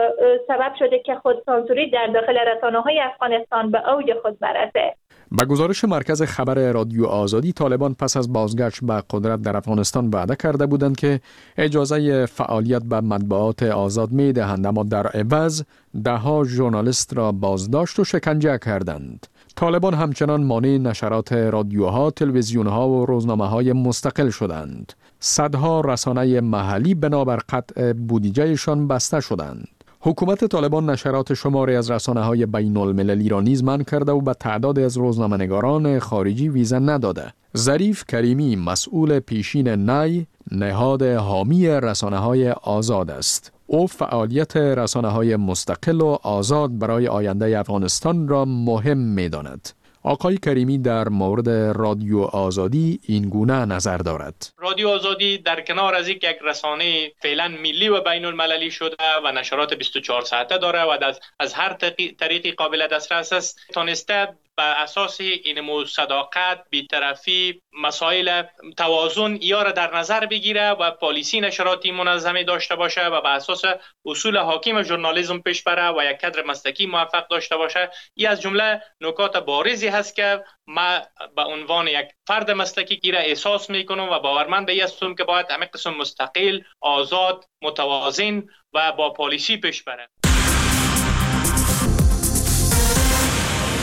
سبب شده که خودسانسوری در داخل رسانه‌های افغانستان به اوج خود برسه. با گزارش مرکز خبر رادیو آزادی، طالبان پس از بازگشت به قدرت در افغانستان وعده کرده بودند که اجازه فعالیت به مطبوعات آزاد می دهند، اما در عوض دهها ژورنالیست را بازداشت و شکنجه کردند. طالبان همچنان مانع نشرات رادیوها، تلویزیونها و روزنامه‌های مستقل شدند. صدها رسانه محلی بنابر قطع بودجهشان بسته شدند. حکومت طالبان نشرات شماری از رسانه‌های بین المللی را نیز منع کرده و به تعداد از روزنامه‌نگاران خارجی ویزا نداده. ظریف کریمی، مسئول پیشین نی، نهاد حامی رسانه‌های آزاد است. او فعالیت رسانه‌های مستقل و آزاد برای آینده افغانستان را مهم می‌داند. آقای کریمی در مورد رادیو آزادی این گونه نظر دارد. رادیو آزادی در کنار از یک رسانه فعلا ملی و بین المللی شده و نشرات بیست و چهار ساعته داره و از, از هر طریقی قابل دسترس است، تانسته بر اساس این صداقت، بی‌طرفی، مسائل توازن یا را در نظر بگیره و پالیسی نشراتی منظمه داشته باشه و بر اساس اصول حاکم ژورنالیسم پیش بره و یک کادر مسلکی موفق داشته باشه. این از جمله نکات بارزی هست که ما به عنوان یک فرد مسلکی کی را احساس میکنم و باورمند به این هستم که باید همه قسم مستقل، آزاد، متوازن و با پالیسی پیش بره.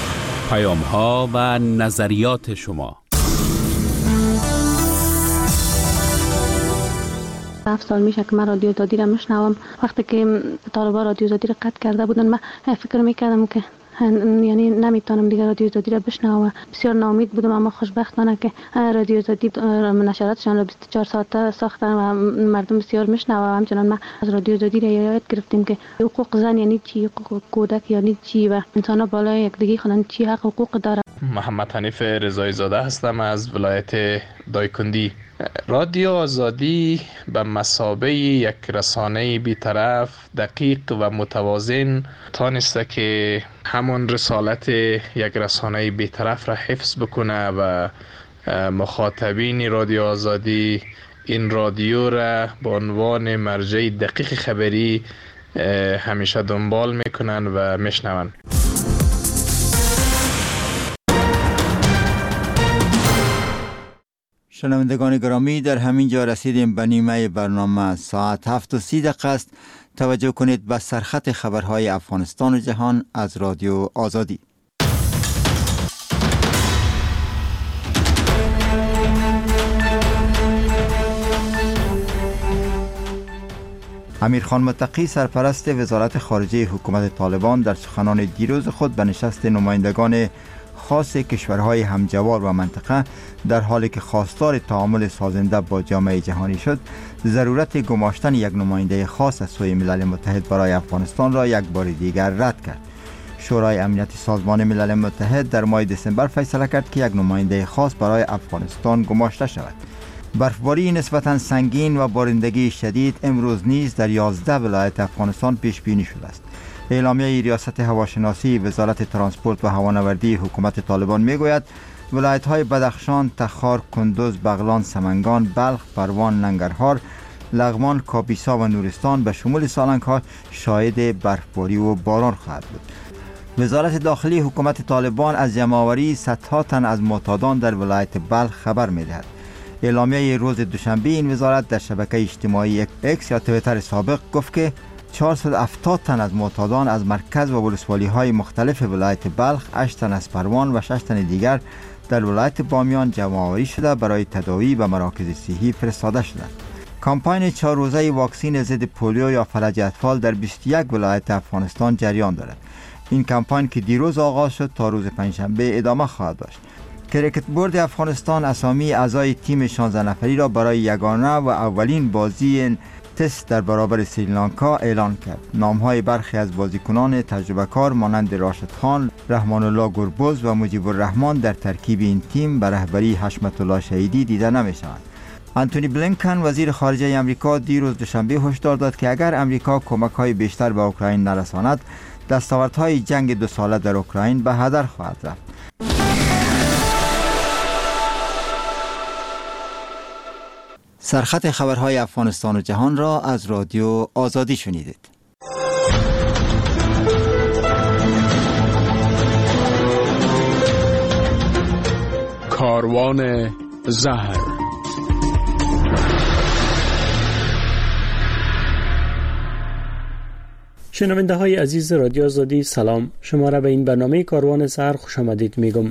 پیام‌ها و نظریات شما. هفت سال میشه که من رادیو آزادی را میشنوم. وقتی که طالبان رادیو آزادی را قطع کرده بودن من فکر میکردم که یعنی نمیتونم دیگه رادیو آزادی را بشنوم. بسیار ناامید بودم، اما خوشبختانه که رادیو آزادی نشراتشان را بیست و چهار ساعته ساختن و مردم بسیار میشنوم. همچنان ما از رادیو آزادی را یاد گرفتیم که حقوق زن یعنی چی، حقوق کودک یعنی چی و انسان بالای یکدیگه خودن چی حق حقوق داره. محمد حنیف رضایی زاده هستم از ولایت دایکندی. رادیو آزادی به مثابه یک رسانه بی‌طرف، دقیق و متوازن تانسته که همون رسالت یک رسانه بی‌طرف را حفظ بکنه و مخاطبین رادیو آزادی این رادیو را به عنوان مرجع دقیق خبری همیشه دنبال میکنن و میشنون. شنوندگان گرامی، در همین جا رسیدیم به نیمه برنامه. ساعت هفت و سی دقیقه است. توجه کنید به سرخط خبرهای افغانستان و جهان از رادیو آزادی. امیرخان متقی سرپرست وزارت خارجه حکومت طالبان در سخنان دیروز خود به نشست نمایندگان خاص کشورهای همجوار و منطقه در حالی که خواستار تعامل سازنده با جامعه جهانی شد، ضرورت گماشتن یک نماینده خاص از سوی ملل متحد برای افغانستان را یک بار دیگر رد کرد. شورای امنیت سازمان ملل متحد در ماه دسامبر فیصله کرد که یک نماینده خاص برای افغانستان گماشته شود. برفباری نسبتاً سنگین و بارندگی شدید امروز نیز در یازده ولایت افغانستان پیش بینی شده است. اعلامیه ریاست هواشناسی وزارت ترانسپورت و هوانوردی حکومت طالبان میگوید ولایت‌های بدخشان، تخار، کندوز، بغلان، سمنگان، بلخ، پروان، ننگرهار، لغمان، کاپیسا و نورستان به شمول سالنگ‌ها شاهد برفباری و باران خواهد بود. وزارت داخلی حکومت طالبان از جمع‌آوری صدها تن از معتادان در ولایت بلخ خبر می‌دهد. اعلامیه روز دوشنبه این وزارت در شبکه اجتماعی اکس یا توییتر سابق گفت که چهارصد و هفتاد تن از معتادان از مرکز و ولسوالی‌های مختلف ولایت بلخ، هشت تن از پروان و شش تن دیگر در ولایت بامیان جمع‌آوری شده برای تداوی به مراکز صحی فرستاده شدند. کمپاین چهار روزه واکسین ضد پولیو یا فلج اطفال در بیست و یک ولایت افغانستان جریان دارد. این کمپاین که دیروز آغاز شد تا روز پنجشنبه ادامه خواهد داشت. کریکت بورد افغانستان اسامی اعضای تیم شانزده نفری را برای یگانه و اولین بازی تست در برابر سریلانکا اعلان کرد. نام‌های برخی از بازیکنان تجربه کار مانند راشد خان، رحمان الله گربز و مجیب الرحمن در ترکیب این تیم به رهبری حشمت الله شهیدی دیده نمی‌شوند. آنتونی بلینکن وزیر خارجه آمریکا دیروز دوشنبه هشدار داد که اگر آمریکا کمک‌های بیشتر به اوکراین نرساند، دستاوردهای جنگ دو ساله در اوکراین به هدر خواهد رفت. سرخط خبرهای افغانستان و جهان را از رادیو آزادی شنیدید. کاروان زهر. شنونده های عزیز رادیو آزادی سلام، شما را به این برنامه کاروان زهر خوش آمدید میگم.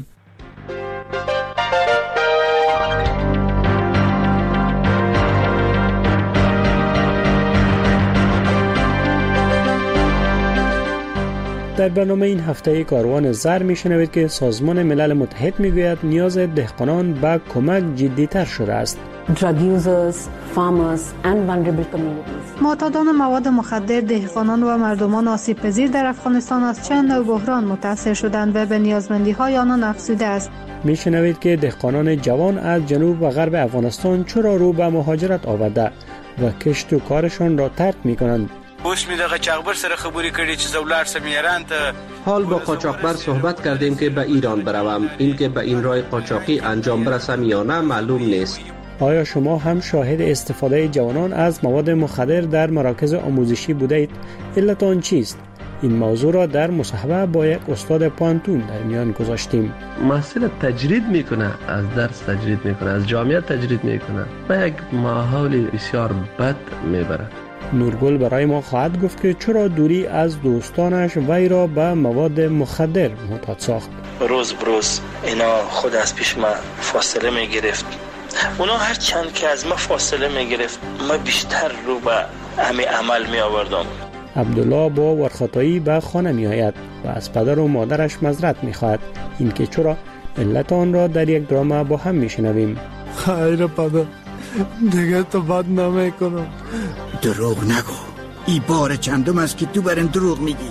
در برنامه این هفته کاروان زر میشنوید که سازمان ملل متحد میگوید نیاز دهقانان به کمک جدی‌تر شده است. Drug users, farmers and vulnerable communities. معتادان مواد مخدر، دهقانان و مردمان آسیب پذیر در افغانستان از چند نوع بحران متاثر شدند و به نیازمندی‌های آنان افزوده است. میشنوید که دهقانان جوان از جنوب و غرب افغانستان چرا رو به مهاجرت آورده و کشت و کارشان را ترک میکنند. اوس می دغه چاغبر سره خبرې کړې چې زولار سم ایران ته. حال با قاچاقبر صحبت کردیم که به ایران بروم. این که به این راه قاچاقی انجام برسم یا نه معلوم نیست. آیا شما هم شاهد استفاده جوانان از مواد مخدر در مراکز آموزشی بوده اید؟ علت آن چیست؟ این موضوع را در مصاحبه با یک استاد پانتون در میان گذاشتیم. محصل تجرید میکنه، از درس تجرید میکنه، از جامعه تجرید میکنه و یک ماحول بسیار بد میبره. نورگل برای ما خواهد گفت که چرا دوری از دوستانش وی را به مواد مخدر معتاد ساخت. روز بروز اینا خود از پیش ما فاصله می گرفت. اونا هر چند که از ما فاصله می گرفت ما بیشتر رو به همین عمل می آوردم. عبدالله با ورخطایی به خانه می آید و از پدر و مادرش معذرت می خواهد. این که چرا علت آن را در یک درام با هم می شنویم. خیر پدر، دیگه تو بد نمی کنم. دروغ نگو، ای بار چندم است که تو برم دروغ میگی.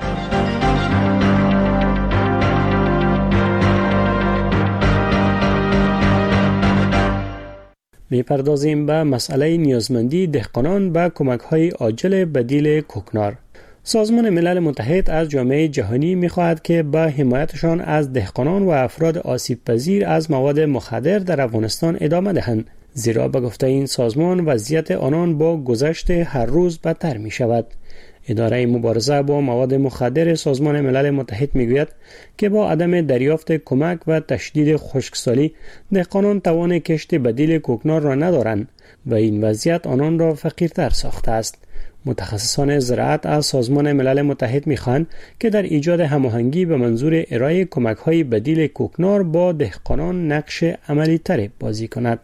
میپردازیم به مسئله نیازمندی دهقانان به کمک‌های عاجل بدیل کوکنار. سازمان ملل متحد از جامعه جهانی می‌خواهد که به حمایتشان از دهقانان و افراد آسیب پذیر از مواد مخدر در افغانستان ادامه دهند، زیرا به گفته این سازمان وضعیت آنان با گذشت هر روز بدتر می‌شود. اداره مبارزه با مواد مخدر سازمان ملل متحد میگوید که با عدم دریافت کمک و تشدید خشکسالی دهقانان توان کشت بدیل کوکنار را ندارند و این وضعیت آنان را فقیرتر ساخته است. متخصصان زراعت از سازمان ملل متحد میخواهند که در ایجاد هماهنگی به منظور ارائه کمک‌های بدیل کوکنار با دهقانان نقش عملی‌تر بازی کند.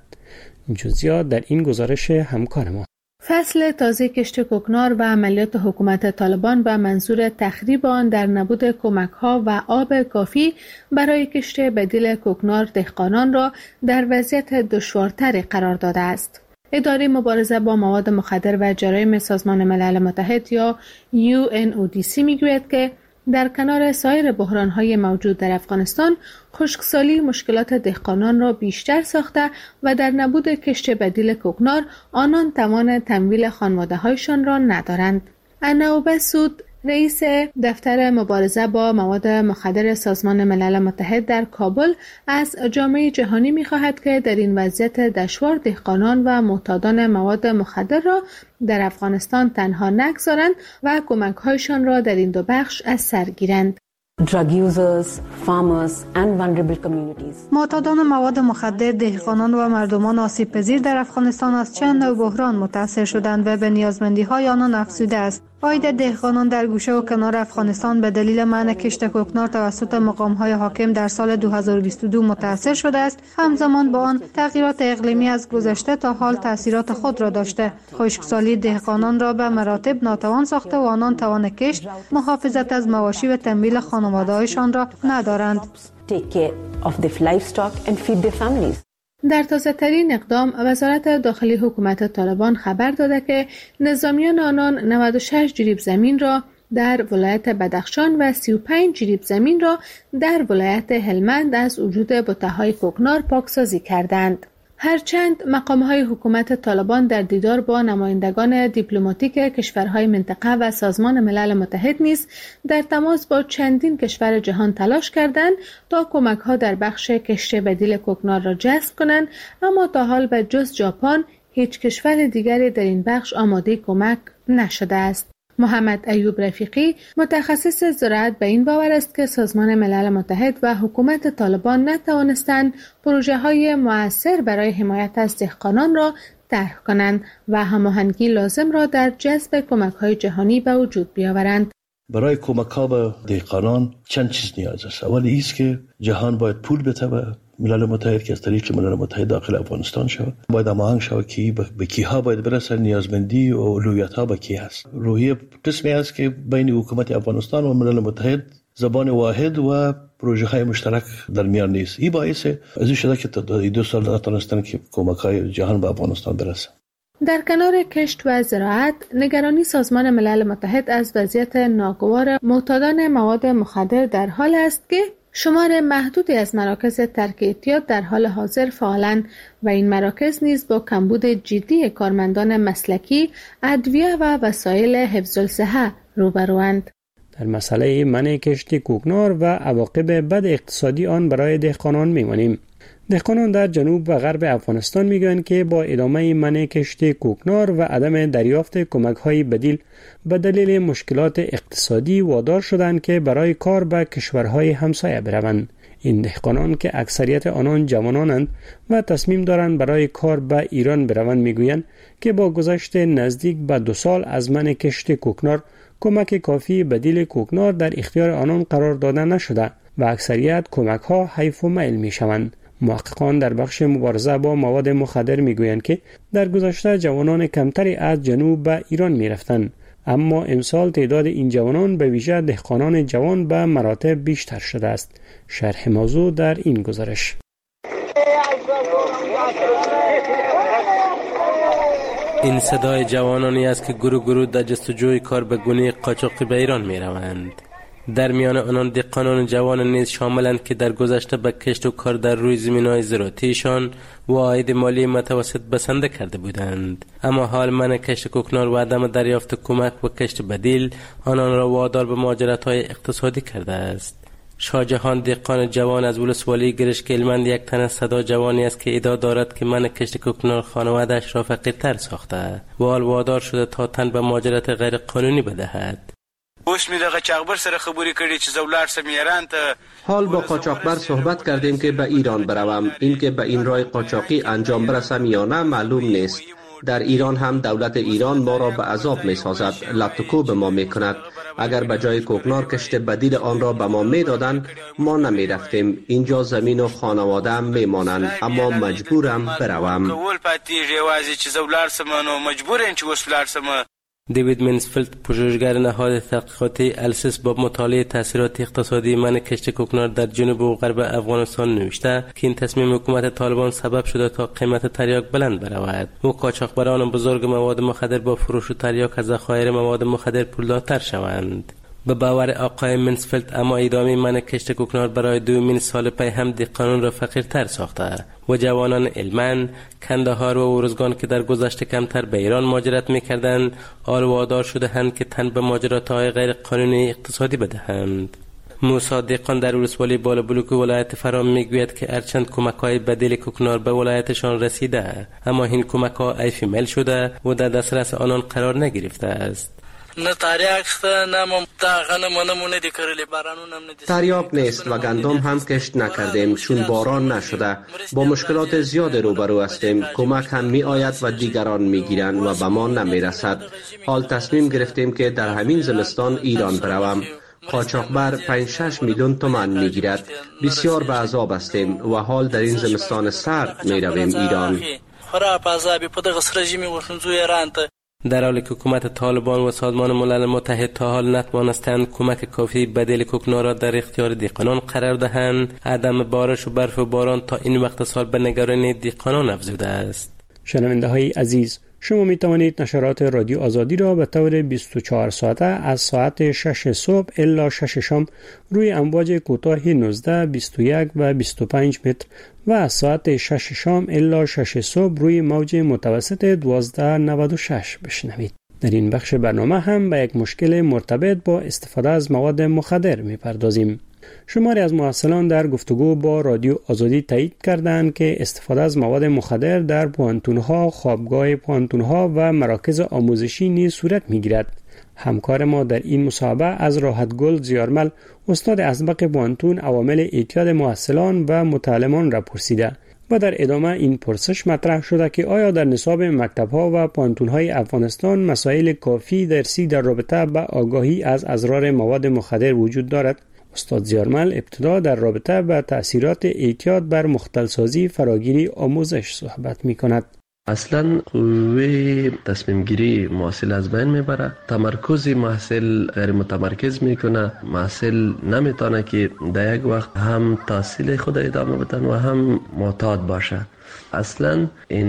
جزئیات در این گزارش همکار ما. فصل تازه کشت کوکنار و عملیات حکومت طالبان به منظور تخریب آن در نبود کمک‌ها و آب کافی برای کشت بدیل کوکنار دهقانان را در وضعیت دشوارتری قرار داده است. اداره مبارزه با مواد مخدر و جرایم سازمان ملل متحد یا یو ان او دی سی میگوید که در کنار سایر بحران‌های موجود در افغانستان، خشکسالی مشکلات دهقانان را بیشتر ساخته و در نبود کشت بدیل کوکنار آنان توان تمویل خانواده‌هایشان را ندارند. اناوبه سود، رئیس دفتر مبارزه با مواد مخدر سازمان ملل متحد در کابل، از جامعه جهانی می‌خواهد که در این وضعیت دشوار دهقانان و معتادان مواد مخدر را در افغانستان تنها نگذارند و کمک‌هایشان را در این دو بخش از سر گیرند. Drug users, farmers and vulnerable communities. معتادان مواد مخدر، دهقانان و مردمان آسیب پذیر در افغانستان از چند نوع بحران متاثر شدند و به نیازمندی‌های آنان افزوده است. عاید دهقانان در گوشه و کنار افغانستان به دلیل منع کشت کوکنار توسط مقام‌های حاکم در سال دو هزار و بیست و دو متاثر شده است. همزمان با آن تغییرات اقلیمی از گذشته تا حال تاثیرات خود را داشته. خشکسالی دهقانان را به مراتب ناتوان ساخته و آنان توان کشت، محافظت از مواشی و تمویل خانواده‌هایشان را ندارند. در تازه ترین اقدام، وزارت داخلی حکومت طالبان خبر داده که نظامیان آنان نود و شش جریب زمین را در ولایت بدخشان و سی و پنج جریب زمین را در ولایت هلمند از وجود بته‌های کوکنار پاکسازی کردند. هرچند مقام‌های حکومت طالبان در دیدار با نمایندگان دیپلماتیک کشورهای منطقه و سازمان ملل متحد نیز در تماس با چندین کشور جهان تلاش کردند تا کمک‌ها در بخش کشت بدیل کوکنار را جذب کنند، اما تا حال به جز ژاپن هیچ کشور دیگری در این بخش آماده کمک نشده است. محمد ایوب رفیقی، متخصص زراعت، به این باور است که سازمان ملل متحد و حکومت طالبان نتوانستند پروژه‌های مؤثر برای حمایت از دهقانان را طرح کنند و هماهنگی لازم را در جذب کمک‌های جهانی به وجود بیاورند. برای کمک‌ها به دهقانان چند چیز نیاز است. اولی است که جهان باید پول بده به ملل متحد که از طریق ملل متحد داخل افغانستان شود. باید هماهنگ شود که به کیها باید برسه، نیازمندی و اولویت‌ها به کی هست. روحیه قسمی است که بین حکومت افغانستان و ملل متحد زبان واحد و پروژه‌های مشترک در میان نیست. این باعث از این شده که تا دو سال نتونستن که کمک‌های جهان به افغانستان برسه. در کنار کشت و زراعت، نگرانی سازمان ملل متحد از وضعیت ناگوار معتادان مواد مخدر در حال است که شمار محدودی از مراکز ترک اعتیاد در حال حاضر فعالند و این مراکز نیز با کمبود جدی کارمندان مسلکی، ادویه و وسایل حفظ الصحه روبروند. در مسئله منع کشت کوکنار و عواقب بد اقتصادی آن برای دهقانان می‌مانیم. دهقانان در جنوب و غرب افغانستان میگویند که با ادامه منع کشت کوکنار و عدم دریافت کمک‌های بدیل به دلیل مشکلات اقتصادی وادار شدند که برای کار به کشورهای همسایه بروند. این دهقانان که اکثریت آنان جوانانند و تصمیم دارند برای کار به ایران بروند میگویند که با گذشت نزدیک به دو سال از منع کشت کوکنار کمک کافی بدیل کوکنار در اختیار آنان قرار داده نشده و اکثریت کمک‌ها حیف و میل میشوند. محققان در بخش مبارزه با مواد مخدر میگویند که در گذشته جوانان کمتری از جنوب به ایران میرفتند، اما امسال تعداد این جوانان به ویژه دهقانان جوان به مراتب بیشتر شده است. شرح موضوع در این گزارش. این صدای جوانانی است که گروه گروه در جستجوی کار به گونه قاچاقی به ایران می روند. در میان آنان دهقانان جوان نیز شاملند که در گذشته به کشت و کار در روی زمین‌های زراعتیشان و عاید مالی متوسط بسنده کرده بودند، اما حال منع کشت کوکنار و عدم دریافت کمک و کشت بدیل آنان را وادار به مهاجرت‌های اقتصادی کرده است. شاهجهان دهقان جوان از ولسوالی گرشک هلمند یک تن از صدا جوانی است که ادعا دارد که منع کشت کوکنار خانواده‌اش را فقیرتر ساخته و حال وادار شده تا تن به مهاجرت غیر قانونی بدهد. اوس می دغه چاغبر سره خبرې کړې چې زولار سم ایران ته حال با قاچاقبر صحبت کردیم که به ایران بروم. این که به این راه قاچاقی انجام برسم یا نه معلوم نیست. در ایران هم دولت ایران ما را به عذاب می سازد، لطکو به ما می کند. اگر به جای کوکنار کشت بدیل آن را به ما می دادند ما نمی رفتیم. اینجا زمین و خانواده هم می مانند، اما مجبورم بروم. کول پاتیږي یوازې چې زولار سم نو مجبور یم چې اوس ولار سم. دیوید منسفیلد، پژوهشگر نهاد تحقیقاتی السیس با مطالعه تاثیرات اقتصادی منع کشت کوکنار در جنوب و غرب افغانستان نوشته که این تصمیم حکومت طالبان سبب شده تا قیمت تریاک بلند برود و قاچاقبران بزرگ مواد مخدر با فروش تریاک از ذخایر مواد مخدر پولدارتر شوند. به باور آقای منسفیلد، اما ادامه منع کشت کوکنار برای دومین سال پی هم دهقانان را فقیرتر ساخته و جوانان هلمند، کندهار و ارزگان که در گذشته کمتر به ایران مهاجرت می‌کردند، حال وادار شده‌اند که تن به مهاجرت‌های غیر قانونی اقتصادی بدهند. موسی دهقان در ولسوالی بالابلوک ولایت فرام میگوید که هرچند کمک‌های بدیل کوکنار به ولایتشان رسیده، اما این کمک‌ها عیف مل شده و در دسترس آنان قرار نگرفته است. نه تریاک شته، نه ما غنم نمونه دی کرلی، بارانون هم ندی. تریاک نیست و گندم هم کشت نکردیم چون باران نشده. با مشکلات زیاد روبرو هستیم. کمک هم می آید و دیگران می گیرند و به ما نمی رسد. حال تصمیم گرفتیم که در همین زمستان ایران بروم. قاچاقبر پنج شش میلیون تومان می گیرد. بسیار به عذاب هستیم و حال در این زمستان سرد می رویم ایران. خراب عذابی په دغه سره ژمي ورشنځو ایران ته. در حالی که حکومت طالبان و سازمان ملل متحد تا حال نتوانستند کمک کافی بدیل کوکنار را در اختیار دهقانان قرار دهند، عدم بارش و برف و باران تا این وقت سال به نگرانی دهقانان افزوده است. شنونده های عزیز، شما می توانید نشرات رادیو آزادی را به طور بیست و چهار ساعته از ساعت شش صبح الی شش شام روی امواج کوتاه نوزده، بیست و یک و بیست و پنج متر و از ساعت شش شام الی شش صبح روی موج متوسط دوازده نود و شش بشنوید. در این بخش برنامه هم به یک مشکل مرتبط با استفاده از مواد مخدر می پردازیم. شماری از محصلان در گفتگو با رادیو آزادی تایید کردند که استفاده از مواد مخدر در پوانتون‌ها، خوابگاه پوانتون‌ها و مراکز آموزشی نیز صورت می‌گیرد. همکار ما در این مصاحبه از راحتگل زیارمل، استاد اسبق پوانتون، عوامل اعتیاد محصلان و متعلمان را پرسیده و در ادامه این پرسش مطرح شده که آیا در نصاب مکتب‌ها و پوانتون‌های افغانستان مسائل کافی درسی در رابطه با آگاهی از اضرار مواد مخدر وجود دارد؟ استاد زیارمل ابتدا در رابطه با تأثیرات اعتیاد بر مختلسازی فراگیری آموزش صحبت می کند. اصلا قوه تصمیم گیری محصل از بین میبره، تمرکز محصل غیر متمرکز میکنه، محصل نمیتونه که در یک وقت هم تحصیل خود ادامه بدن و هم معتاد باشه. اصلا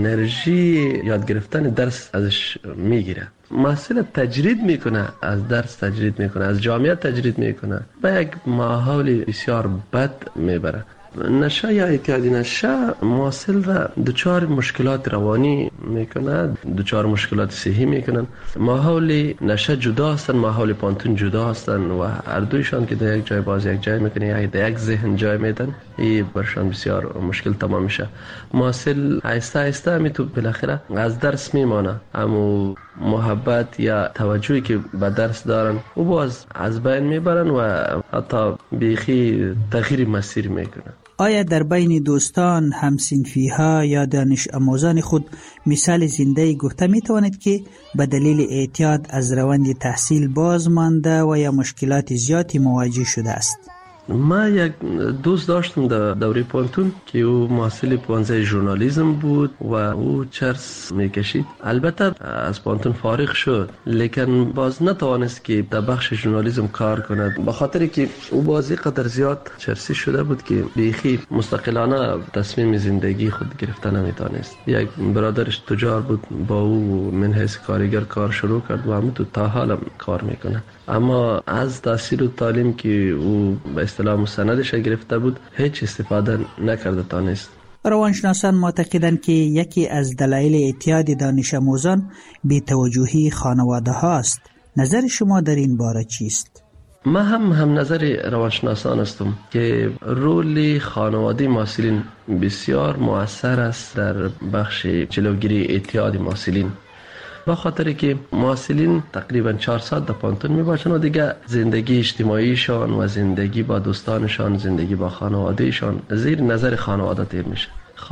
انرژی یاد گرفتن درس ازش میگیره. محصل تجرید میکنه، از درس تجرید میکنه، از جامعه تجرید میکنه، به یک ماحول بسیار بد میبره. نشه یا اعتیاد نشه محصل را دچار مشکلات روانی میکنه، دچار مشکلات صحی میکنن. ماحول نشه جدا هستن، ماحول پانتون جدا هستن و هر دویشان که در یک جای باز یک جای میکنه یا در یک ذهن جای میدن، این برشان بسیار مشکل تمام میشه. محصل آهسته آهسته می تو بالاخره از درس میمانه، اما محبت یا توجهی که به درس دارن و باز از بین میبرن و حتی بیخی تغییر مسیر میکنن. آیا در بین دوستان، همسنفی ها یا دانش آموزان خود مثال زنده گفته می توانید که به دلیل اعتیاد از روند تحصیل باز مانده و یا مشکلات زیادی مواجه شده است؟ ما یک دوست داشتم در دوره پانتون که او محصل پانزه ژورنالیسم بود و او چرس میکشید. البته از پانتون فارغ شد، لیکن باز نتوانست که در بخش ژورنالیسم کار کند، به خاطر که او بازی قدر زیاد چرسی شده بود که بیخی مستقلانه تصمیم زندگی خود گرفته نمیتونست. یک برادرش تجار بود، با او من حیث کارگر کار شروع کرد و همون تا حالا کار میکنه. اما از تحصیل و تعلیم که او به اصطلاح مستندش گرفته بود هیچ استفاده نکرده تانست. روانشناسان معتقدند که یکی از دلایل اعتیاد دانش آموزان بی‌توجهی خانواده هاست. نظر شما در این باره چیست؟ ما هم هم نظر روانشناسان هستم که رول خانواده محصلین بسیار مؤثر است در بخش جلوگیری اعتیاد محصلین. با خاطر که محصلین تقریبا چهار ساعت در پانتون می باشن و دیگه زندگی اجتماعیشان و زندگی با دوستانشان، زندگی با خانوادهشان زیر نظر خانواده تیر میشه.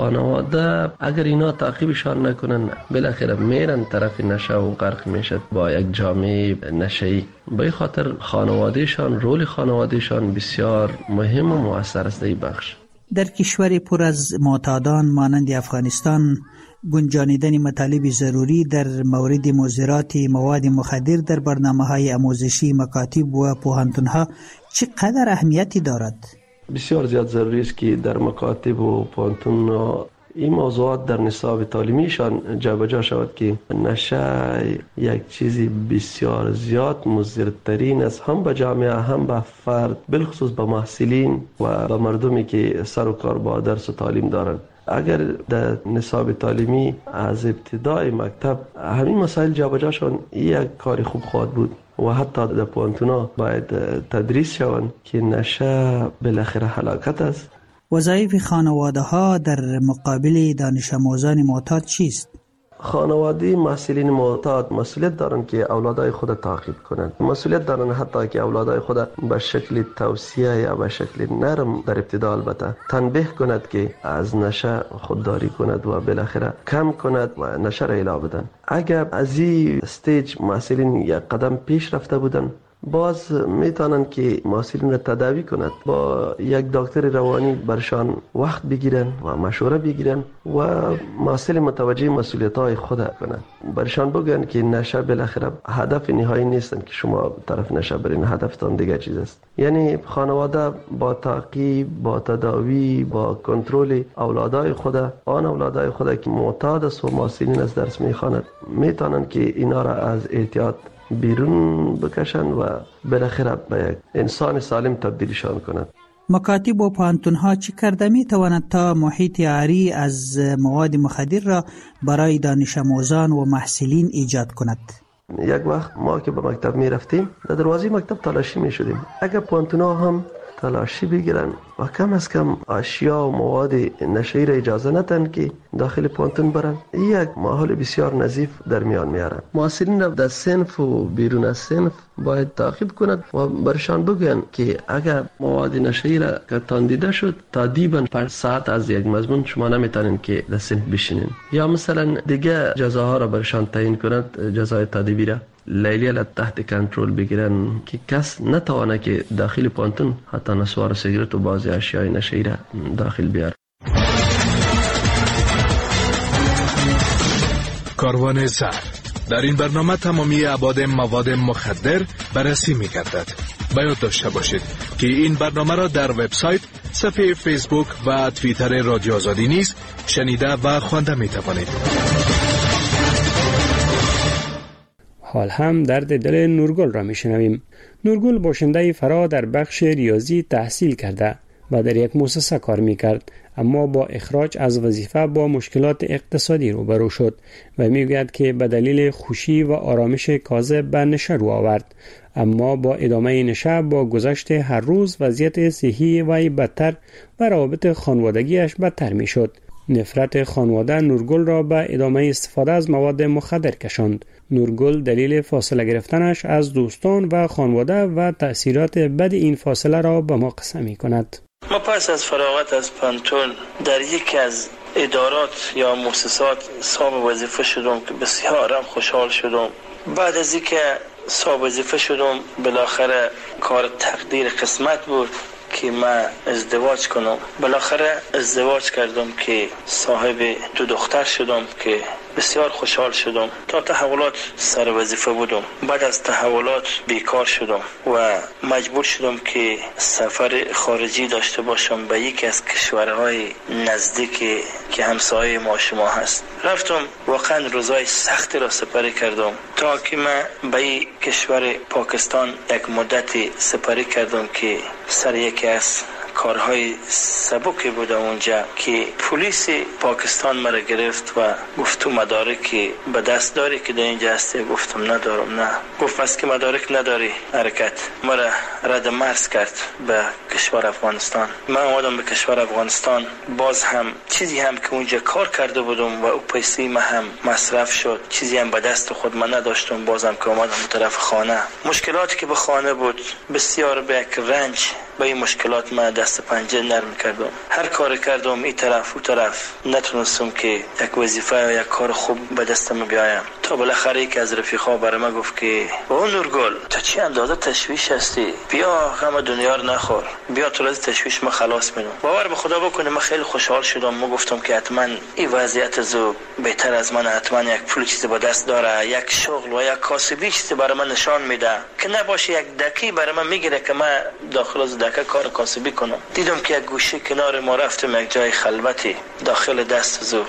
خانواده اگر اینا تعقیبشان نکنن بالاخره میرن طرف نشه و غرق میشه با یک جامعه نشه‌ای. به این خاطر خانوادهشان، رول خانوادهشان بسیار مهم و مؤثر است در بخش. در کشور پر از معتادان مانند افغانستان گنجانیدن مطالب ضروری در مورد مضرات مواد مخدر در برنامه‌های آموزشی مکاتب و پوهنتون‌ها چقدر اهمیتی دارد؟ بسیار زیاد ضروری است که در مکاتب و پوهنتون‌ها این موضوعات در نصاب تعلیمیشان جابجا شود که نشه یک چیزی بسیار زیاد مضرترین است، هم به جامعه هم به فرد، بالخصوص به محصلین و به مردمی که سر و کار با درس و تعلیم دارند. اگر در نصاب تعلیمی از ابتدای مکتب همین مسائل جابجا شوند یک کاری خوب خواهد بود و حتی در پوهنتون‌ها باید تدریس شوند که نشه بالاخره هلاکت است. وظایف خانواده ها در مقابل دانش آموزان معتاد چیست؟ خانواده محصلین معتاد مسئولیت دارند که اولادای خود تعقیب کنند. مسئولیت دارند حتی که اولادای خود به شکل توصیه یا به شکل نرم در ابتدا البته تنبیه کند که از نشه خودداری کند و بالاخره کم کند و نشه را اله بدن. اگر از این استیج محصلین یک قدم پیش رفته بودند باز میتونن که محصلین را تداوی کند، با یک دکتر روانی برشان وقت بگیرن و مشوره بگیرن و محصل متوجه مسئولیت های خود کنند. برشان بگن که نشه بالاخره هدف نهایی نیستن که شما طرف نشه برین، هدفتان دیگه چیز است. یعنی خانواده با تعقیب، با تداوی، با کنترل اولادای خود، آن اولادای خود که معتاد است و محصلین از درس میخواند، میتونن که اینا را از اعتیاد بیرون بکشن و بالاخره به یک انسان سالم تبدیلشان کنند. مکاتب و پوهنتون‌ها چه کرده می تواند تا محیط عاری از مواد مخدر را برای دانش آموزان و محصلین ایجاد کند؟ یک وقت ما که به مکتب می رفتیم در دروازه مکتب تلاشی می شدیم. اگر پوهنتون‌ها هم تلاشی بگیرن و کم از کم اشیا و مواد نشه‌ای را اجازه ندن که داخل پانتون برن، یک ماحول بسیار نظیف در میان میارن. محصلین را در صنف و بیرون از صنف باید تعقیب کند و برشان بگوین که اگر مواد نشه‌ای را که تاندیده شد تادیباً پنج ساعت از یک مضمون شما نمیتونین که در صنف بشینین، یا مثلا دیگه جزاها را برشان تعیین کند، جزای تادیبی را لیلی را تحت کنترل بگیرن که کس نتوانه که داخل پانتون حتی نسوار سیگرت و بعضی اشیای نشه‌ای را داخل بیار. کاروان زهر در این برنامه تمامی ابعاد مواد مخدر بررسی می‌گردد. باید داشته باشید که این برنامه را در وبسایت، صفحه فیسبوک و توییتر رادیو آزادی نیز شنیده و خوانده می‌توانید. حال هم درد دل نورگل را میشنویم. نورگل باشنده فرا در بخش ریاضی تحصیل کرده و در یک مؤسسه کار میکرد، اما با اخراج از وظیفه با مشکلات اقتصادی روبرو شد و میگوید که به دلیل خوشی و آرامش کاذب به نشه رو آورد، اما با ادامه نشه با گذشت هر روز وضعیت صحی وی بدتر و روابط خانوادگیش بدتر میشد. نفرت خانواده نورگل را به ادامه استفاده از مواد مخدر کشاند. نورگل دلیل فاصله گرفتنش از دوستان و خانواده و تأثیرات بد این فاصله را به ما قصه می کند. ما پس از فراغت از پانتون در یکی از ادارات یا مؤسسات صاحب وظیفه شدم که بسیارم خوشحال شدم. بعد از اینکه صاحب وظیفه شدم بالاخره کار تقدیر قسمت بود که من ازدواج کنم. بالاخره ازدواج کردم که صاحب دو دختر شدم که بسیار خوشحال شدم. تا تحولات سر وظیفه بودم. بعد از تحولات بیکار شدم و مجبور شدم که سفر خارجی داشته باشم به یکی از کشورهای نزدیکی که همسایه ما شما هست. رفتم واقعا روزای سختی را سپری کردم تا که من به این کشور پاکستان یک مدتی سپری کردم که سر یکی از کارهای سبکی بود اونجا که پلیس پاکستان مرا گرفت و گفت تو مدارکی به دست داری که در اینجا هستی؟ گفتم ندارم. نه. گفت پس که مدارک نداری حرکت. مرا رد مرز کرد به کشور افغانستان. من آمدم به کشور افغانستان. باز هم چیزی هم که اونجا کار کرده بودم و او پیسی من هم مصرف شد، چیزی هم به دست خود من نداشتم. بازم که آمدم به طرف خانه، مشکلاتی که به خانه بود بسیار به یک رنج با این مشکلات من دست پنجه نرم کردم. هر کار کردم این طرف و طرف نتونستم که یک وظیفه یا یک کار خوب به دستم بیایم. تا بالاخره یکی از رفیقا برای من گفت که او نورگل تو چی اندازه تشویش هستی، بیا غم دنیا رو نخور، بیا تو از تشویش ما خلاص میدم. باور به خدا بکنه من خیلی خوشحال شدم. ما گفتم که حتما این وضعیت زو بهتر از من، حتما یک پول چیزی با دست داره، یک شغل و یک کاسبی چیزی برای من نشان میده که نباشه یک دکی برای من میگیره که من داخل از دکه کار کاسبی کنم. دیدم که یک گوشه کنار ما رفتم یک جای خلوتی، داخل دست زو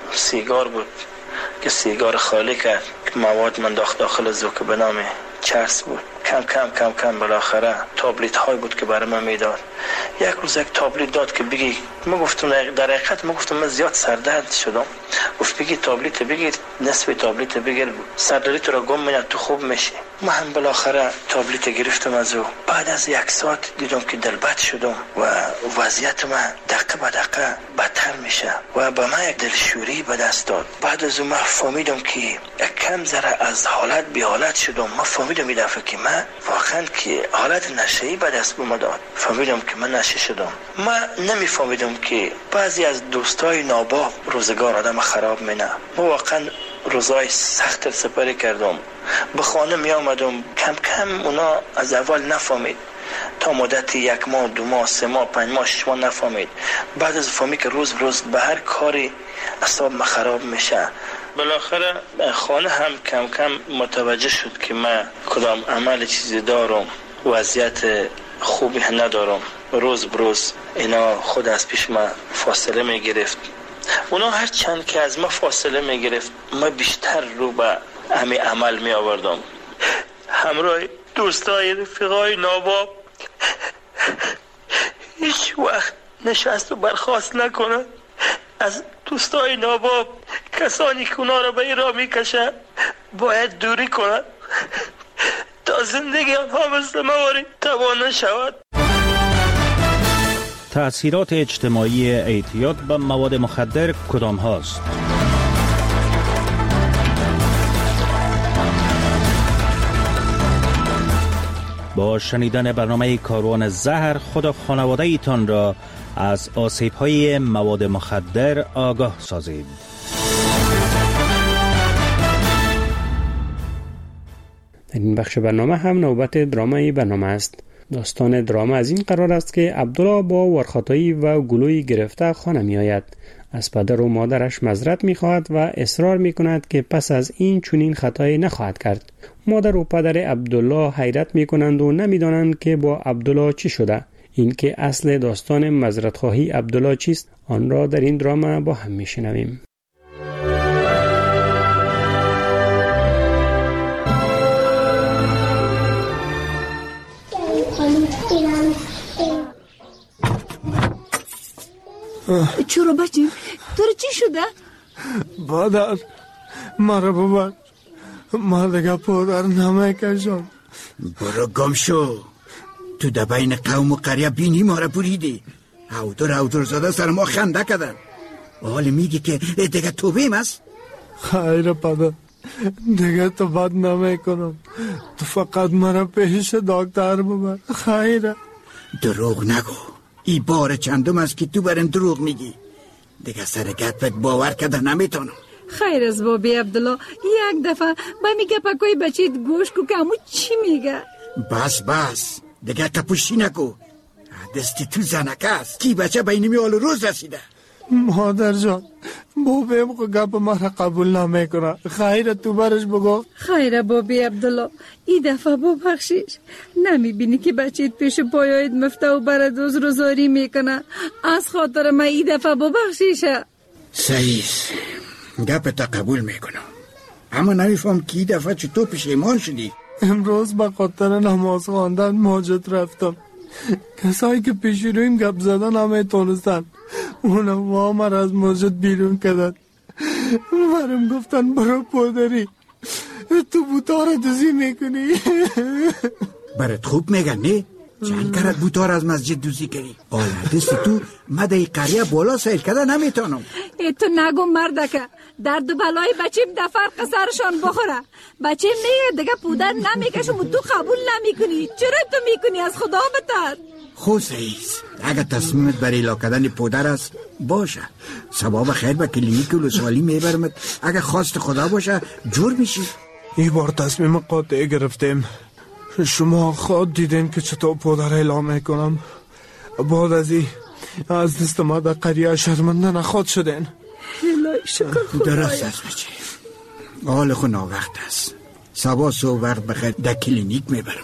سیگار بود که سیگار خالی کرد که مواد من داخل داخل زو که به نام چرس بود. کم کم کم کم بالاخره تابلت های بود که برای من میداد. یک روز یک تابلت داد که بگی. ما گفتم در حقیقت ما گفتم من زیاد سردرد شدم. گفت بگی تابلت بگیر، نصف تابلت بگیر، سردردت رو گم میاد تو خوب میشی. من هم بالاخره تابلت گرفتم از او. بعد از یک ساعت دیدم که دلبد شدم و وضعیت من دقیقه به دقیقه بدتر میشه و به من یک دلشوری به دست داد. بعد از اون من فهمیدم که یک کم ذره از حالت بی حالت شدم. من فهمیدم این دفعه که من واقعا که حالت نشه‌ای به دست بوم داد. فهمیدم که من نشه شدم. من نمیفهمیدم که بعضی از دوستای ناباب روزگار آدم خراب مینه. ما واقعا روزای سخت سپری کردم. به خانه می آمدم، کم کم اونا از اول نفهمید. تا مدت یک ماه، دو ماه، سه ماه، پنج ماه، شش ماه نفهمید. بعد از فهمید که روز روز به هر کاری اعصاب ما خراب میشه. بالاخره خانه هم کم کم متوجه شد که من کدام عمل چیزی دارم، وضعیت خوبی ندارم. روز بروز اینا خود از پیش ما فاصله می گرفت. اونا هر چند که از ما فاصله می گرفت ما بیشتر رو به همین عمل می آوردم. همراه دوستای رفیقای ناباب هیچ وقت نشست و برخاست نکنه. از دوستای ناباب کسانی که اونا رو به این راه می کشن باید دوری کنن تا زندگی آنها مثل موارد تباه نشود. تأثیرات اجتماعی اعتیاد به مواد مخدر کدام هاست؟ با شنیدن برنامه کاروان زهر خود و خانواده ایتان را از آسیب های مواد مخدر آگاه سازید. در این بخش برنامه هم نوبت درامای برنامه است. داستان دراما از این قرار است که عبدالله با ورخاتایی و گلوی گرفته خانه می آید. از پدر و مادرش معذرت می خواهد و اصرار می کند که پس از این چنین خطایی نخواهد کرد. مادر و پدر عبدالله حیرت می کنند و نمی دانند که با عبدالله چی شده. این که اصل داستان معذرت خواهی عبدالله چیست، آن را در این دراما با هم می شنویم. چرا بچیم؟ تو رو چی شده؟ مادر مرا ببر، ما دیگه پدر نمیکشم. برو گم شو. تو در بین قوم و قریه بینی ما را بریدی. هودر هودر زاده سر ما خنده کردن. حال میگی که دیگه توبیم است؟ خیر پدر، دیگه تو بد نمیکنم. تو فقط مرا پیش دکتر ببر. خیره. دروغ نگو. ای بار چندم است که تو برم دروغ میگی. دیگه سرگت بهت باور کرده نمیتونم. خیر از بابی عبدالله، یک دفعه با میگه پاکوی بچیت گوش کو که همو چی میگه. بس بس دیگه کپوشی نکو. دستی تو زنکه است کی بچه بینمی حال روز رسیده. مادر جان بابیم خو گپ مرا قبول نمیکنه. خیر تو برش بگو. خیر بابی عبدالله، ای دفعه ببخشیش. نمیبینی که بچیت پیش پایایت مفته و برد روز روزاری میکنه. از خاطر من ای دفعه ببخشیشه. صحیح، گپ تا قبول میکنم، اما نمیفهم که ای دفعه چطور پشیمان شدی. امروز به خاطر نماز خواندن مسجد رفتم. کسایی که پیش رویم گپ زدن نمیتونستن، اونم وامر از مسجد بیرون کردن. برم گفتن برو پدری، تو بوتار دوزی میکنی. برات خوب میگن نه؟ چند کرد بوتار از مسجد دوزی کردی؟ آلا دست تو مده قریه بالا سیل کرده نمیتونم. ای تو نگو مردکه، درد و بلای بچیم دفر قصرشان بخوره. بچیم میگه دیگه پودر نمیکشم و تو قبول نمیکنی. چرا تو میکنی از خدا بتر؟ خود سعیز، اگر تصمیمت برای لا کردن پودر است باشه، ثواب خیر به کلینیک ولسوالی میبرمت. اگر خواست خدا باشه جور میشی. این بار تصمیم قاطع گرفتیم. شما خود دیدین که چطور پودر اعلام میکنم. بعد از این از دست ما در قریه شرمنده نخواد شدین. الهی شکر خدایا. درست است بچه، حال خود ناوقت است. سبا سو وقت بخیر در کلینیک میبرمت.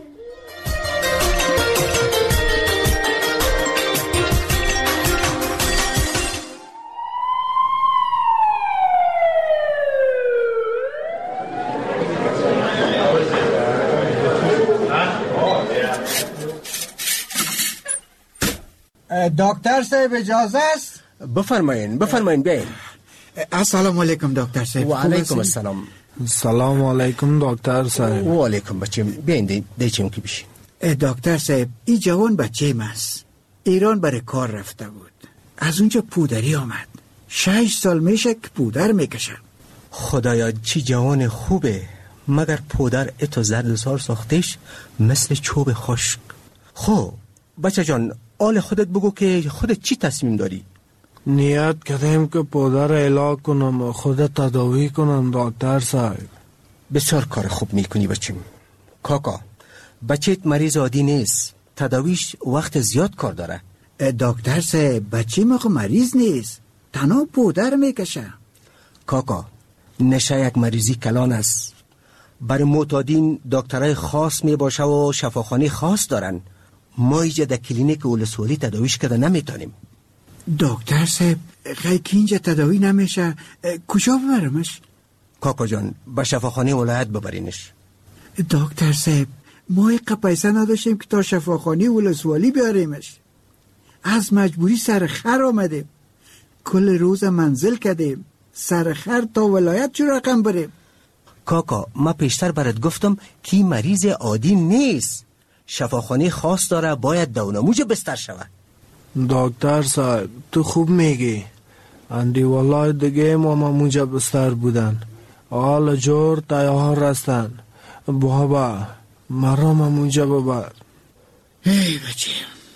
دکتر صاحب اجازه است؟ بفرمایین بفرمایین بیاین. السلام علیکم دکتر صاحب. و علیکم السلام. سلام علیکم دکتر صاحب. و علیکم بچیم، بیاین دیچیم که بشین. دکتر صاحب این جوان بچه است، ایران برای کار رفته بود، از اونجا پودری آمد. شش سال میشه که پودر میکشه. خدایا چی جوان خوبه، مگر پودر اتو زرد سال ساختش مثل چوب خشک. خب بچه جان، آل خودت بگو که خودت چی تصمیم داری؟ نیت کردیم که پودر علاج کنم و خودت تداوی کنم دکتر صاحب. بسیار کار خوب میکنی بچیم. کاکا بچهت مریض عادی نیست، تداویش وقت زیاد کار داره. دکتر صاحب بچه ما خو مریض نیست، تنها پودر میکشه. کاکا نشه یک مریضی کلان است. برای معتادین دکترای خاص میباشه و شفاخانه خاص دارن. ما اینجا در کلینیک ولسوالی تداویش کرده نمیتونیم. دکتر صاحب خیلی که اینجا تداوی نمیشه، کجا ببرمش؟ کاکا جان به شفاخانه ولایت ببرینش. دکتر صاحب ما یک پیسه نداشتیم که تا شفاخانه ولسوالی بیاریمش. از مجبوری سرخر آمدیم، کل روز منزل کردیم، سرخر تا ولایت چه رقم بریم. کاکا ما پیشتر برات گفتم که مریض عادی نیست، شفاخانه خاص داره، باید دونموج بستر شود. دکتر صاحب تو خوب میگی. اندی والله دیگه ما مونجا بستر بودن، حال جور تیار هستن. بابا مرا مونجا ببر. ای بچه،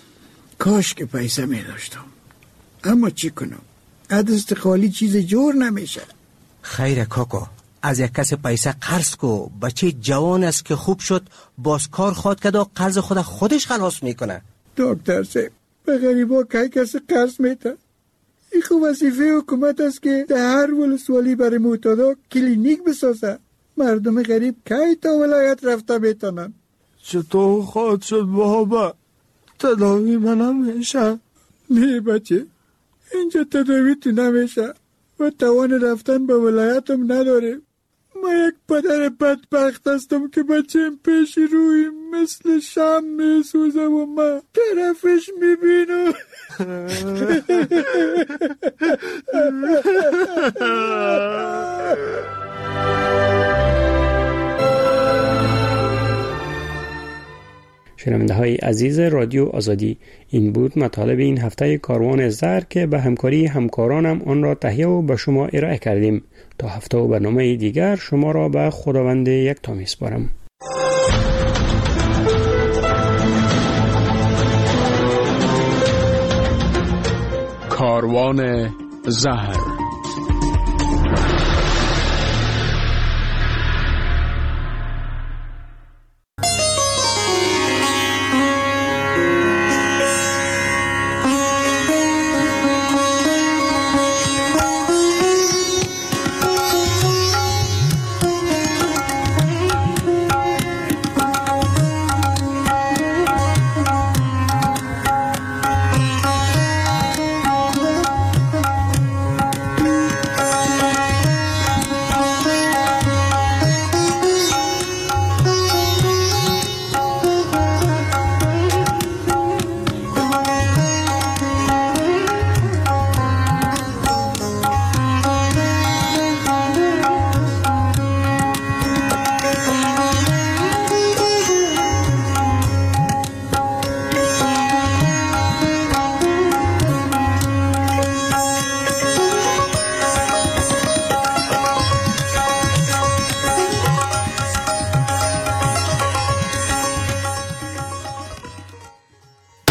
کاش که پیسه می داشتم، اما چی کنم، دست خالی چیز جور نمیشه. خیر کاکا، از یک کس پیسه قرض کو. بچه جوان است که خوب شد باز کار خواد کرد و قرض خود خودش خلاص میکنه. دکتر صاحب به غریبا کی کسی قرض میده؟ این خوب وظیفه حکومت است که در هر ولسوالی برای معتادا کلینیک بسازه. مردم غریب کی تا ولایت رفته میتونن؟ چطور خواهد شد بابا؟ تداوی من نمیشه. نه بچه، اینجا تداوی تو نمیشه و توان رفتن به ولایتم نداره. ما یک پدر بدبخت هستم که بچه‌م پیش روی مثل شم میسوزه و من طرفش میبینم. شنونده های عزیز رادیو آزادی، این بود مطالب این هفته کاروان زهر که به همکاری همکارانم آن را تهیه و به شما ارائه کردیم. تا هفته و برنامه دیگر شما را به خداوند یکتا میسپارم. کاروان زهر